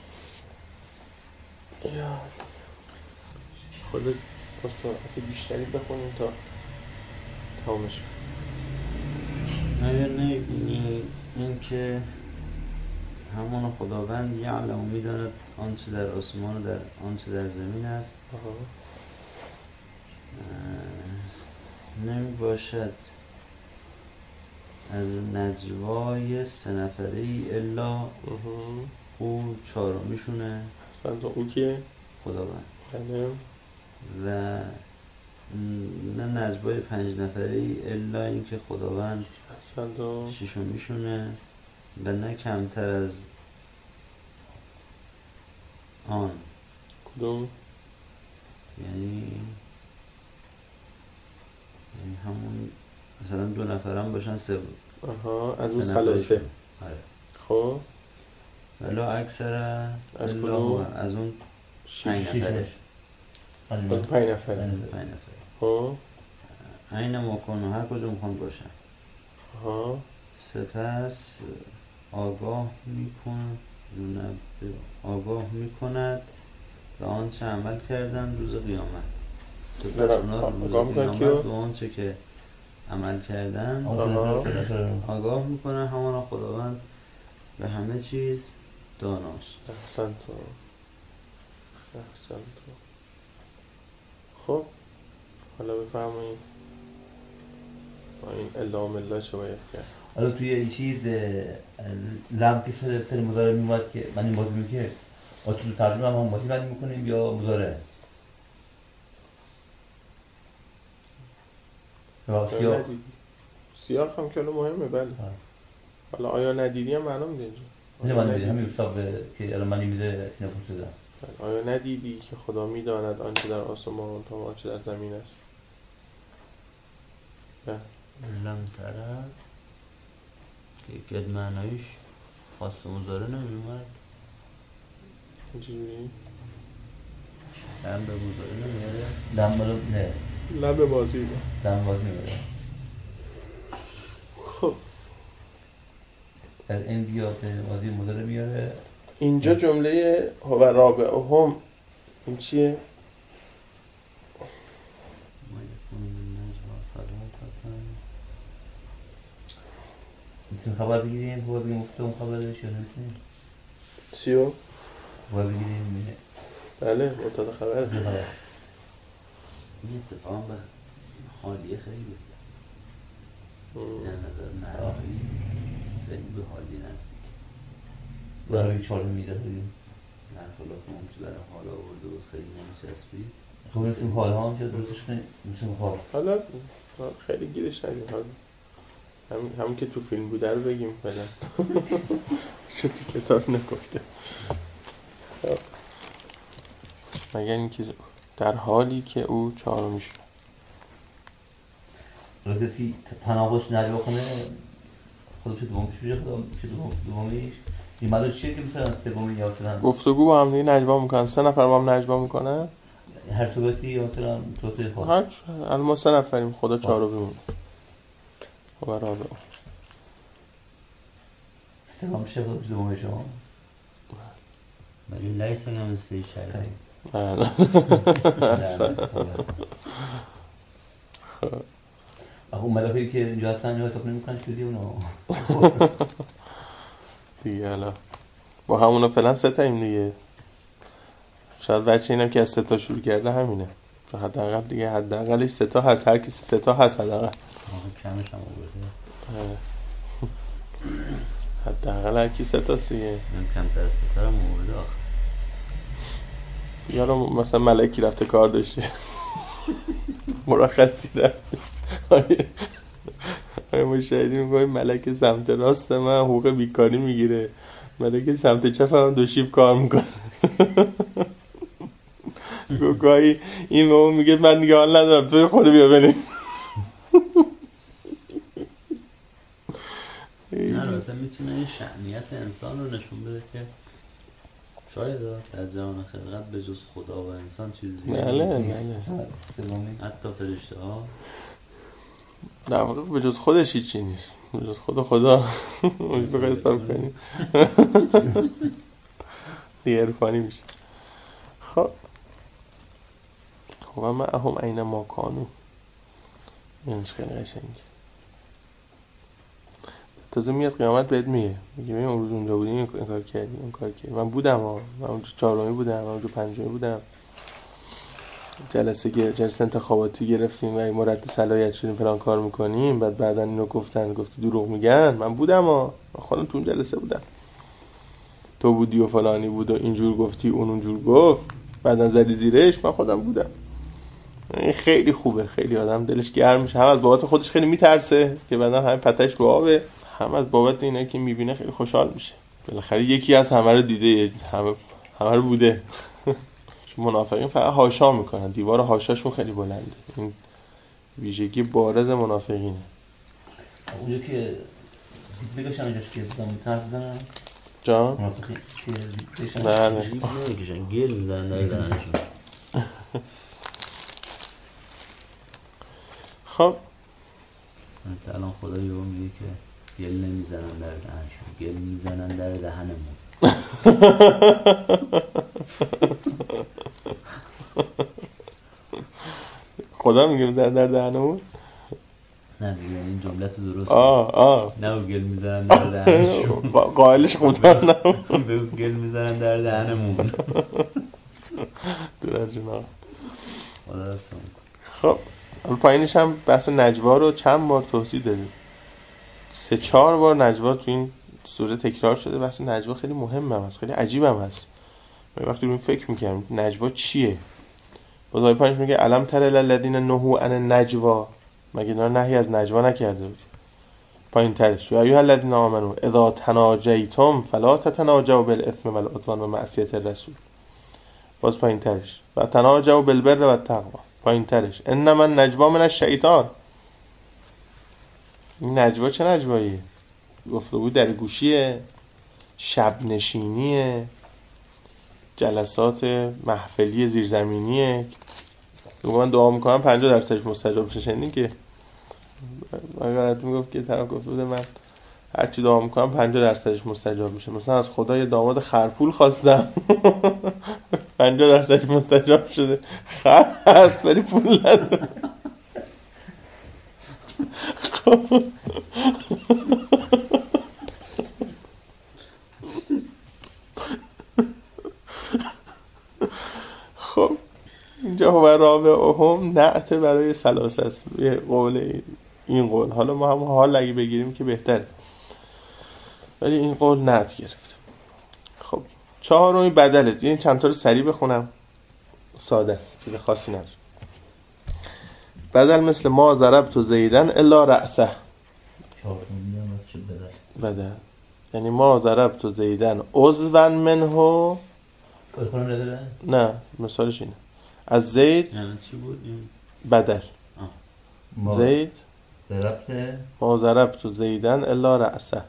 خود با سرعت بیشتری بخونیم تا تمامش. اگر نمیبینی این که همون خداوند یعلم میداند آنچه در آسمان و در آنچه در زمین است. نمی باشد از نجوای 3 نفری الا او چهارمیشونه. اصلا تو او کیه؟ خداوند. بله. و نه نجوای 5 نفری الا این که خداوند اصلا تو ششمیشونه و نه کمتر از آن. کدوم؟ یعنی همون مثلا 2 نفرم باشن 3. از اون ثلاثه. خب ولا اکثر از کدوم؟ از اون 5 نفره. از 5 نفره. خب این مکانو هر کجا میخوان باشن. سپس آگاه میکند به آنچه عمل کردن روز قیامت. سپس اونا روز قیامت به آنچه که عمل کردن آگاه میکنن. همانا خداوند به همه چیز داناست. احسن تو. خب حالا بفرمایید با این الا ملا چه باید کرد؟ حالا توی این چیز لم که شده فعل مضارع میومد که من این بازی میکنه تو ترجمه هم ماضی بندی میکنیم یا مضارع؟ سیاق هم که مهمه. بله. حالا آیا ندیدی هم معلوم میده اینجا. من ندیدم همین حساب که الان من میده اینو پرسیدم. آیا ندیدی که خدا میداند آنچه در آسمان تا آنچه در زمین است؟ لم طرف که یک معنایش خاص و مزاره نمیومد. چجوری؟ لم به مزاره نمیاره؟ دم بالا نه لب بازی بود. دم باز نمیاره. خب در این بیاد ماضی مضارع میاره. اینجا جمله هو رابعهم این چیه؟ میتونیم خبر بگیریم هو بگیم افتون خبرش یا نمیتونیم؟ چیو؟ هو بگیریم بله مبتدا خبره. خبر این اتفاقا به حالیه خیلی در نظر معنایی خیلی به حالیه نزدیک. برای چهار میده بگیم در خلاف اون که برای حال آورده بود خیلی نمیچسبید. خب میتونیم حال ها هم که درستش کنیم میتونیم حال حالا خیلی گیرش ندیم. حالا همون که تو فیلم بوده رو بگیم فعلا. چه تو کتاب نگفته. مگر اینکه در حالی که او چهارمی شد. رکتی تناقض نجوا کنه خودش دومش میشه دومیش این مدار چیه که مثلا سومی یا مثلا گفتگو با هم دیگه نجوا میکنن. 3 نفر با هم نجوا میکنن هر صورتی یا مثلا توی خود الان ما 3 نفریم خدا 4 بمونه. خب برابر تمام میشه خودش دومی شما ولی لیس هم مثل شرعی. اون ملاکی که اینجا هستن یا حساب نمیکنش بدی اونو دیگه حالا با همونو فعلا 3 تاییم دیگه. شاید بچه اینم که از 3 تا شروع کرده همینه. حداقل دیگه حداقلش 3 تا هست. هر کسی 3 تا هست حداقل. کمش هم آورده. حداقل هر کی 3 تا دیگه. کمتر از 3 تا هم آورده آخه. یارو مثلا ملکی رفته کار داشته. مرخصی رفت. مشاهدی میگه ملک سمت راست من حقوق بیکاری میگیره. ملک سمت چپ هم 2 شیب کار میکنه. گاهی این بابا میگه من دیگه حال ندارم توی خود بیا بریم. نه البته میتونه این شأنیت انسان رو نشون بده که شاید در جهان خلقت به جز خدا و انسان چیزی بله حتی فرشته ها در واقع به جز خودش هیچی نیست. به جز خدا بخواه حساب کنیم دیگه عرفانی میشه. خب اما هم این ما کانو اینش خیلی قشنگه. تازه میاد قیامت بهت میگه ببین اون روز اونجا بودیم این کار کردی اون کار کردی. من بودم من اونجا 4می بودم من اونجا 5می بودم. جلسه انتخاباتی گرفتیم و مرد صلاحیت شدیم فلان کار میکنیم. بعدن اینو گفتی دروغ میگن. من بودم من خودم تو اون جلسه بودم. تو بودی و فلانی بود و اینجور گفتی اون اونجور گفت بعدن زدی زیرش. من خودم بودم. این خیلی خوبه. خیلی آدم دلش گرم میشه. هم از بابت خودش خیلی میترسه که بعدن همین پتش رو آبه. هم از بابت اینه که میبینه خیلی خوشحال میشه. بالاخره یکی از همه رو دیده همه رو بوده. چون منافقین فقط حاشا میکنن. دیوار حاشاشون خیلی بلنده. این ویژگی بارز منافقینه. اونجا که بگوشن اینجاش که بودم میترسدن جان؟ منافقین که بگوشن بله گل میزنن داره دهنشون. خب الان خدا یه میگه که گل نمیزنن در دهنشون گل میزنن در دهنمون. خدا میگه در دهنمون؟ نه میگه این جمله تو درست نه گل میزنن در دهنشون قائلش خدا نه بگو گل میزنن در دهنمون. دور جناب. خب پایینش هم بحث نجوا رو چند بار توضیح دادیم. 3-4 بار نجوا تو این سوره تکرار شده. بحث نجوا خیلی مهمه هست. خیلی عجیبم هست. وقتی رو این فکر میکنم نجوا چیه؟ باز آیه پایینش میگه الم تر الذین نهوا عن النجوا. مگه اینا نهی از نجوا نکرده بود؟ پایین ترش یا ایها الذین آمنوا اذا تناجیتم فلا تتناجوا بالاثم والعدوان و معصیت الرسول. باز پایین ترش و تناجوا بالبر و التقوا. پایین ترش انما النجوا من الشیطان. این نجوا چه نجواییه؟ گفتگو در گوشیه، شب نشینیه، جلسات محفلی زیرزمینیه. من دعا میکنم 50% مستجاب شه. شنیدین که اگر میگفت که طرف گفته بوده من هرچی دعا میکنم 50% مستجاب میشه. مثلا از خدا یه داماد خرپول خواستم 50% مستجاب شده. خر هست ولی پول نداره. خب اینجا هو رابعهم نعت برای ثلاثه است. یه قول این قول، حالا ما هم حال اگه بگیریم که بهتره، ولی این قول نعت گرفته. خب چهارمی بدله. این چند تا رو سریع بخونم، ساده است، چیز خاصی نداره. بدل مثل ما ضربت زیدن الا رأسه. بدل یعنی ما ضربت زیدن عضوا منه. نه مثالش اینه، از زید چی بود این؟ بدل زید ضربت ما ضربت زیدن الا رأسه.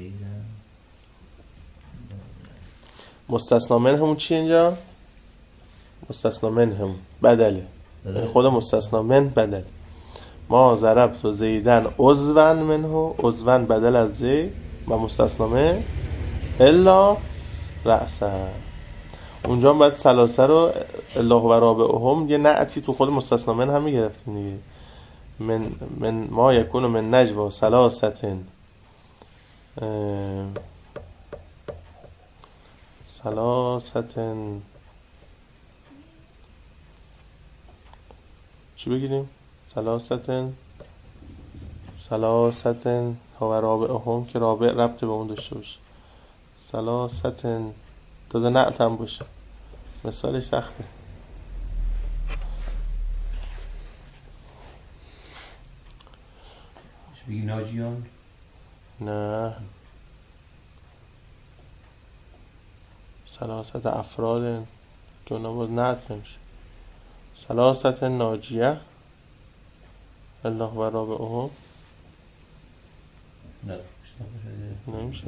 مستثنا منه همون چی اینجا؟ مستثنا منه همون بدله، خود مستثنا من بدل. ما ضربت زیدن عضوا منه، عضوا بدل از زید و مستثنا من الا رأسه. اونجا هم باید ثلاثه رو الله و رابعهم یه نعتی تو خود مستثنا من هم میگرفتیم دیگه. من ما یکون من نجوا ثلاثه چی بگیریم؟ ثلاثه هو رابعهم که رابع ربط به اون داشته باشه. ثلاثه تازه نعت هم باشه. مثالش سخته. بگی ناجیان؟ نه، ثلاثه افراد که اونا باز نعت نمیشه. ثلاثه ناجیه الله و رابعهم نمیشه.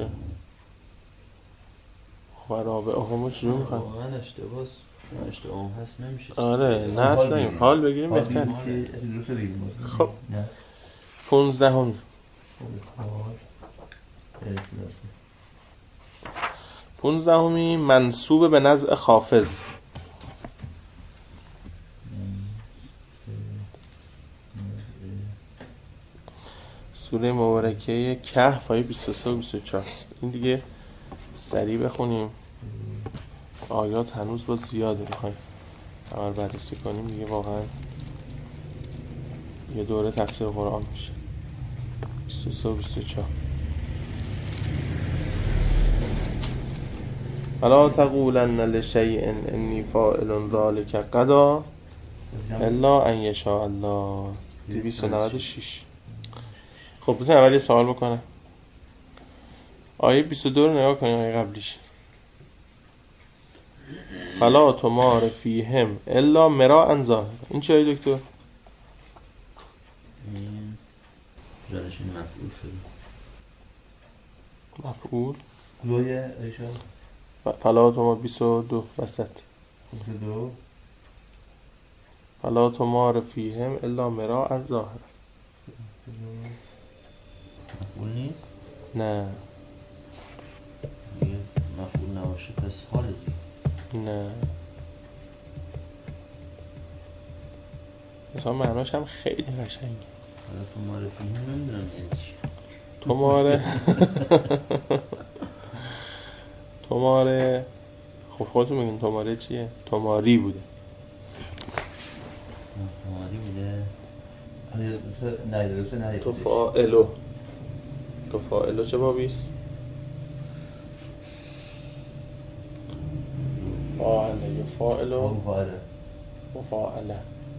و رابعهم چجور میخواد؟ واقعا اشتباه هست نمیشه. آره نعت نگیم، حال بگیریم بهتر. خب 15 15 منصوب به نزع خافض. سوره مبارکه کهف آیه 23 و 24. این دیگه سریع بخونیم، آیات هنوز باز زیاده، بخوایم اول بررسی کنیم دیگه واقعا یه دوره تفسیر قرآن میشه. 23 و 24. فلا تقولن لشیء انی فاعل ذلک غدا الا ان یشاء الله. 296. خب بذار اول یه سوال بکنم. آیه 22 رو نگاه کنیم، آیه قبلیش. فلا تمار فیهم الا مراء ظاهرا. این چه آیه دکتر؟ جانش این مفعول شده. مفعول دوی ایشا فلا تمار 22 وسط 22 فلا تمار فیهم الا مراء ظاهرا. مفعول نیست؟ نه دیگه مفعول نباشه پس حال دیگه. نه مثلا معناش هم خیلی قشنگه. حالا تو معرفی نمیدونم یعنی چی. توماره خب خودتون میگین توماره چیه؟ توماری بوده. توماری بوده. نه تفاعلو چه بابیست؟ فاعله یفاعلو مفاعله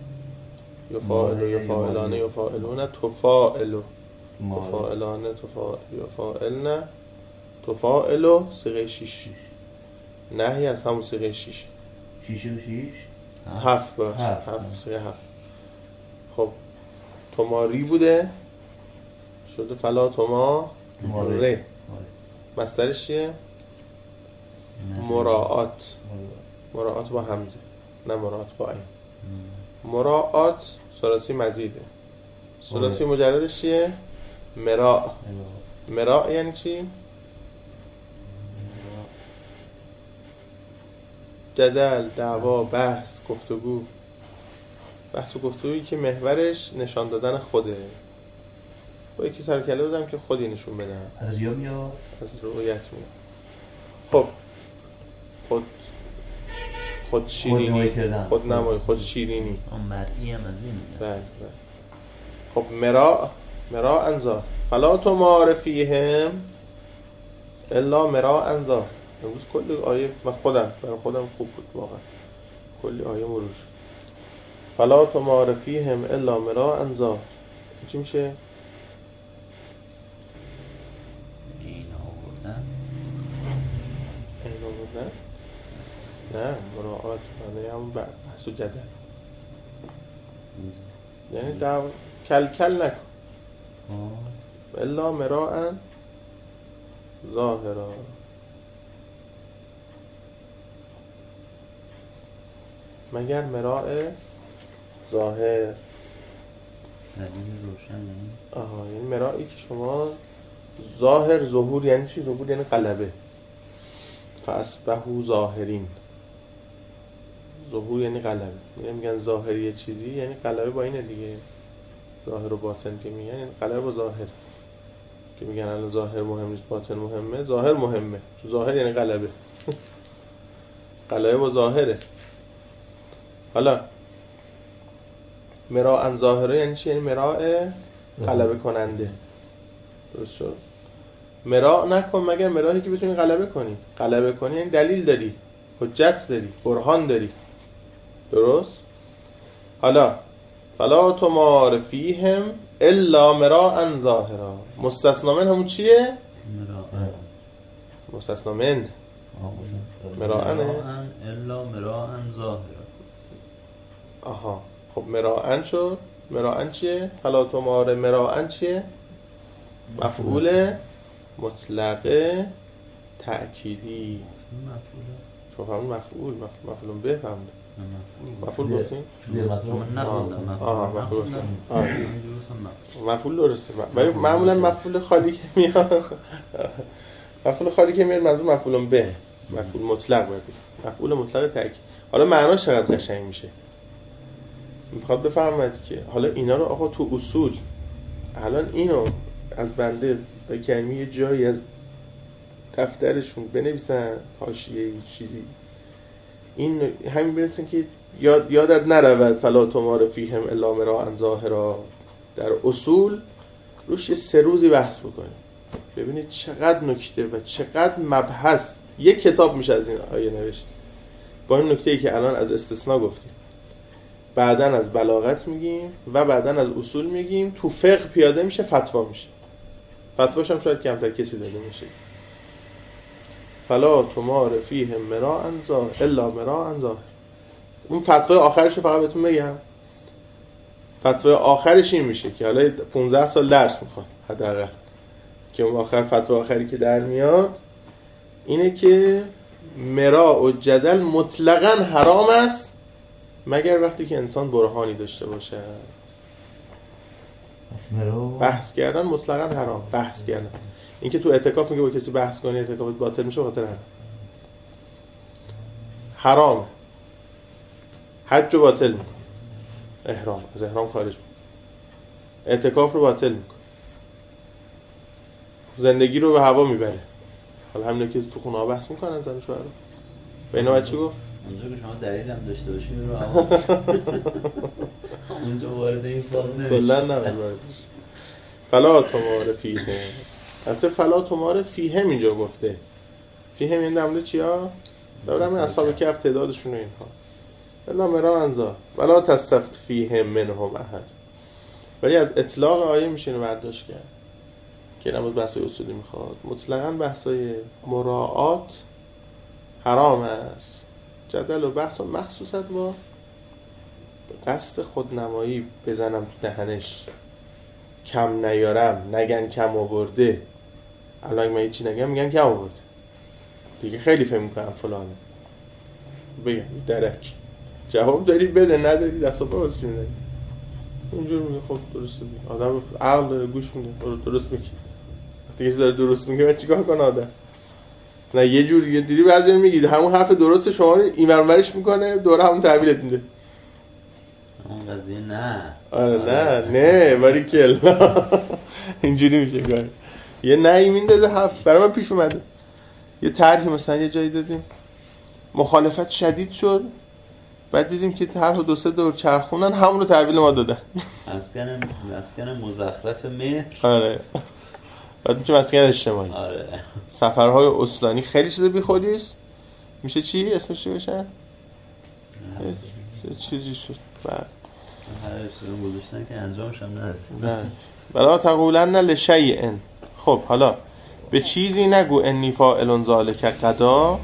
یفاعلانه یفاعلونه تفاعلو تفاعلانه یفاعلنه تفاعلو صیغه 6 نهی از همون صیغه 6 6 و 6 7 باش 7 صیغه 7. خب توماری بوده شده فلا تماره. مصدرش چیه؟ مراعات. مراعات با همزه، نه مراعات با عین. مراعات ثلاثی مزیده. ثلاثی مجردش چیه؟ مراع. مراع یعنی چی؟ جدل، دعوا، بحث، گفتگو. بحث و گفتگویی که محورش نشان دادن خوده. با یکی سر کله بودم که خودی نشون بدم. از ریا میاد؟ از رویت میاد. خب خود شیرینی، خود نمایی، خود شیرینی. مرئی هم از این میاد. بله. خب مراء انذار. فلا تمار فیهم الا مراء انذار. امروز کلی آیه من برای خودم خوب بود واقعا. کلی آیه مرور شد. فلا تمار فیهم الا مراء انذار. چی میشه؟ این آوردن. نه مراعات معنی همون بحث و جدل. یعنی کل نکن. الا مراء ظاهرا. مگر مراء ظاهر. روشن یعنی؟ یعنی مرائی که شما ظاهر ظهور یعنی چی؟ ظهور یعنی غلبه. فاصبحوا ظاهرین. ظهور یعنی غلبه. میگن ظاهری یه چیزی یعنی غلبه با اینه دیگه. ظاهر و باطن که میگن یعنی غلبه با ظاهر. که میگن الان ظاهر مهم نیست باطن مهمه. ظاهر مهمه. تو ظاهر یعنی غلبه. غلبه با ظاهره. حالا مراء ظاهره یعنی چی؟ یعنی مراء غلبه کننده. درست شد؟ مراء نکن مگر مرائی که بتونی غلبه کنی. غلبه کنی یعنی دلیل داری، حجت داری، برهان داری. درست؟ حالا فلا تمار فیهم الا مراء ظاهرا. مستثنا من همون چیه؟ مستثنا من مراءن الا مراء ظاهرا. آها. خب مراءن شد. مراءن چیه؟ فلا تمار مراءن چیه؟ مفعول مطلقه تأکیدی. چون فهمون مفعول به فهمون مفعول گفتیم؟ مفعول درسته. ولی معمولا مفعول خالی که میاد منظور مفعول به. مفعول مطلق باید بگیم. مفعول مطلق تأکید. حالا معناش چقدر قشنگ میشه. میخواد بفهمد که حالا اینا رو آقا تو اصول الان اینو از بنده بگم یه جایی از دفترشون بنویسن حاشیه چیزی این همین بنویسن که یادت نرود فلا تمار فیهم الا مراء ظاهرا. در اصول روش یه 3 روزی بحث بکنیم ببینید چقدر نکته و چقدر مبحث. یک کتاب میشه از این آیه نوشت با این نکته‌ای که الان از استثناء گفتیم، بعداً از بلاغت میگیم و بعداً از اصول میگیم. تو فقه پیاده میشه، فتوا میشه. فتواش هم شاید کمتر کسی داده میشه. فلا تمار فیهم مراء ظاهر الا مراء ظاهر. اون فتوای آخرش رو فقط بهتون بگم. فتوای آخرش این میشه که حالا 15 سال درس میخواد حداقل، که اون فتوا آخری که در میاد اینه که مراء و جدل مطلقاً حرام است مگر وقتی که انسان برهانی داشته باشه. بحث کردن مطلقاً حرام. بحث کردن، این که تو اعتکاف میگه با کسی بحث کنی اعتکافت باطل میشه، خاطر حرام. حج رو باطل میکنه، احرام از احرام خارج میکنه، اعتکاف رو باطل میکنه، زندگی رو به هوا میبره. حالا همین که تو خونه ها بحث میکنن زن و شوهر رو. به اینا چی گفت؟ اونجا که شما دلیل هم داشته باشید رو اونجا وارد این فاز نمیشه. کلا نه. فلا تمار فیهم. البته فلا تمار فیهم اینجا گفته. فیهم این دمده چیا؟ داره همین اصحاب کهف تعدادشون رو اینها. الا مراء ظاهر ولا تستفت فیهم منهم احد. ولی از اطلاق آیه میشه اینو برداشت کرد که نمود بحث اصولی میخواد. مطلقاً بحثای مراعات حرام است. جدل و بحث و مخصوصا با قصد خودنمایی بزنم تو دهنش کم نیارم نگن کم آورده. الان من هیچی نگم میگن کم آورده دیگه، خیلی فهم میکنم فلانه. بگم درک جواب داری بده، نداری دست و پا واسه چی می‌زنی؟ اونجور میگه خب درسته میگه. آدم عقل داره، گوش میده، درست میگه. وقتی کسی داره درست میگه من چیکار کنم آدم؟ نه یه جور دیگه دیدی بعضی میگید همون حرف درست شما رو این ورش میکنه دوره همون تحویلت میده. اون قضیه نه. آره نه باریکلا. اینجوری میشه کار. یه نهی میندازه حرف. برای من پیش اومده یه طرحی مثلا یه جایی دادیم مخالفت شدید شد، بعد دیدیم که طرح دو سه دور چرخوندن همون رو تحویل ما دادن. مسکن مزخرف مهر. آره بعد میشه مسکن اجتماعی. آره سفرهای استانی خیلی چیز بیخودیست. میشه چی اسمش چی بشه؟ چیزی شد بعد هر چیزی گذاشتن که انجامش هم نداد. نه ولا تقولن لشیء. خب حالا به چیزی نگو انی فاعل ذلک غدا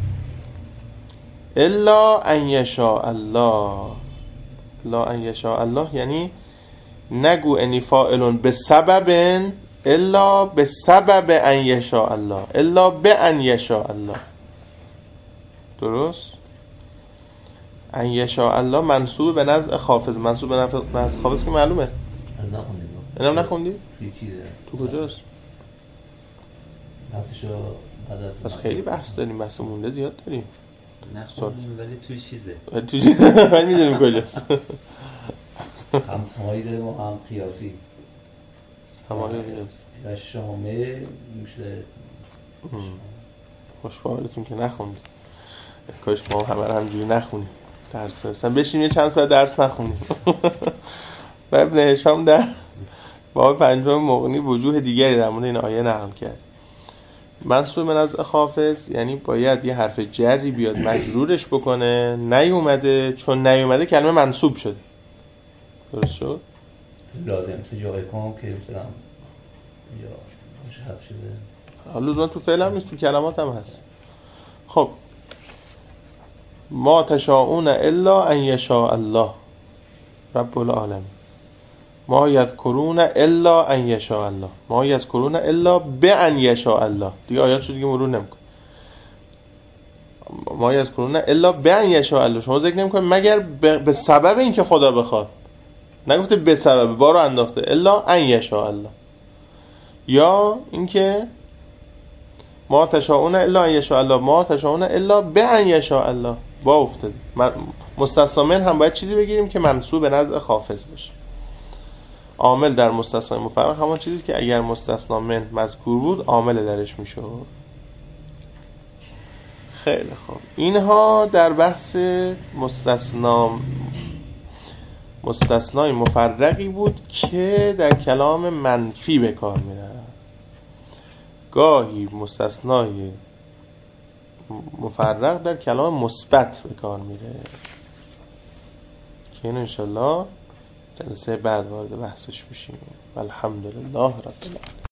الا ان یشاء الله. لا ان یشاء الله یعنی نگو انی فاعل بسبب الا بسبب ان یشاء الله الا بان یشاء الله. درست؟ ان یشاء الله منصوب به نزع خافض. منصوب به نزع خافض که معلومه. اینم نخوندی؟ تو کجاست؟ پس خیلی بحث داریم، بحث مونده زیاد داریم. نخوندیم ولی توی چیزه. من میدونیم کجاست. هم تمایی داریم و هم قیاسی. تمایی قیاسی و شامه میشه. خوشبالتون که نخوندید. کاش ما همه همجوری نخونیم درس. مثلا بشیم یه چند ساعت درس نخونیم. و ابن هشام در باب پنجم مغنی وجوه دیگری در مورد این آیه نقل کرد. منصوب من از خافض یعنی باید یه حرف جری بیاد مجرورش بکنه، نیومده، چون نیومده کلمه منصوب شد. درست شد؟ لازم مثل جای کام که مثلا یا باشه حذف شده. حالا لزوما تو فعل هم نیست، تو کلمات هم هست. خب ما تشاءون الا ان یشاء الله رب العالمین. ما یذکرون الا ان یشاء الله. ما یذکرون الا بان یشاء الله. دیگه آیات شو دیگه مرور نمی‌کنه. ما یذکرون الا بان یشاء الله. شما ذکر نمی‌کنید مگر به سبب اینکه خدا بخواد. نگفته به سبب، بارو انداخته الا ان یشاء الله. یا اینکه ما تشاءون الا ان یشاء الله، ما تشاءون الا بان یشاء الله. با افتاد مستثنا من هم باید چیزی بگیریم که منصوب به نزع خافض باشه. عامل در مستثنا مفرغ همون چیزی که اگر مستثنا من مذکور بود عامل درش میشه. خیلی خوب. اینها در بحث مستثنای مفرقی بود که در کلام منفی به کار میره. گاهی مستثنای مفرق در کلام مثبت به کار میره که این انشالله جلسه بعد وارد بحثش میشیم. الحمدلله رب العالمین.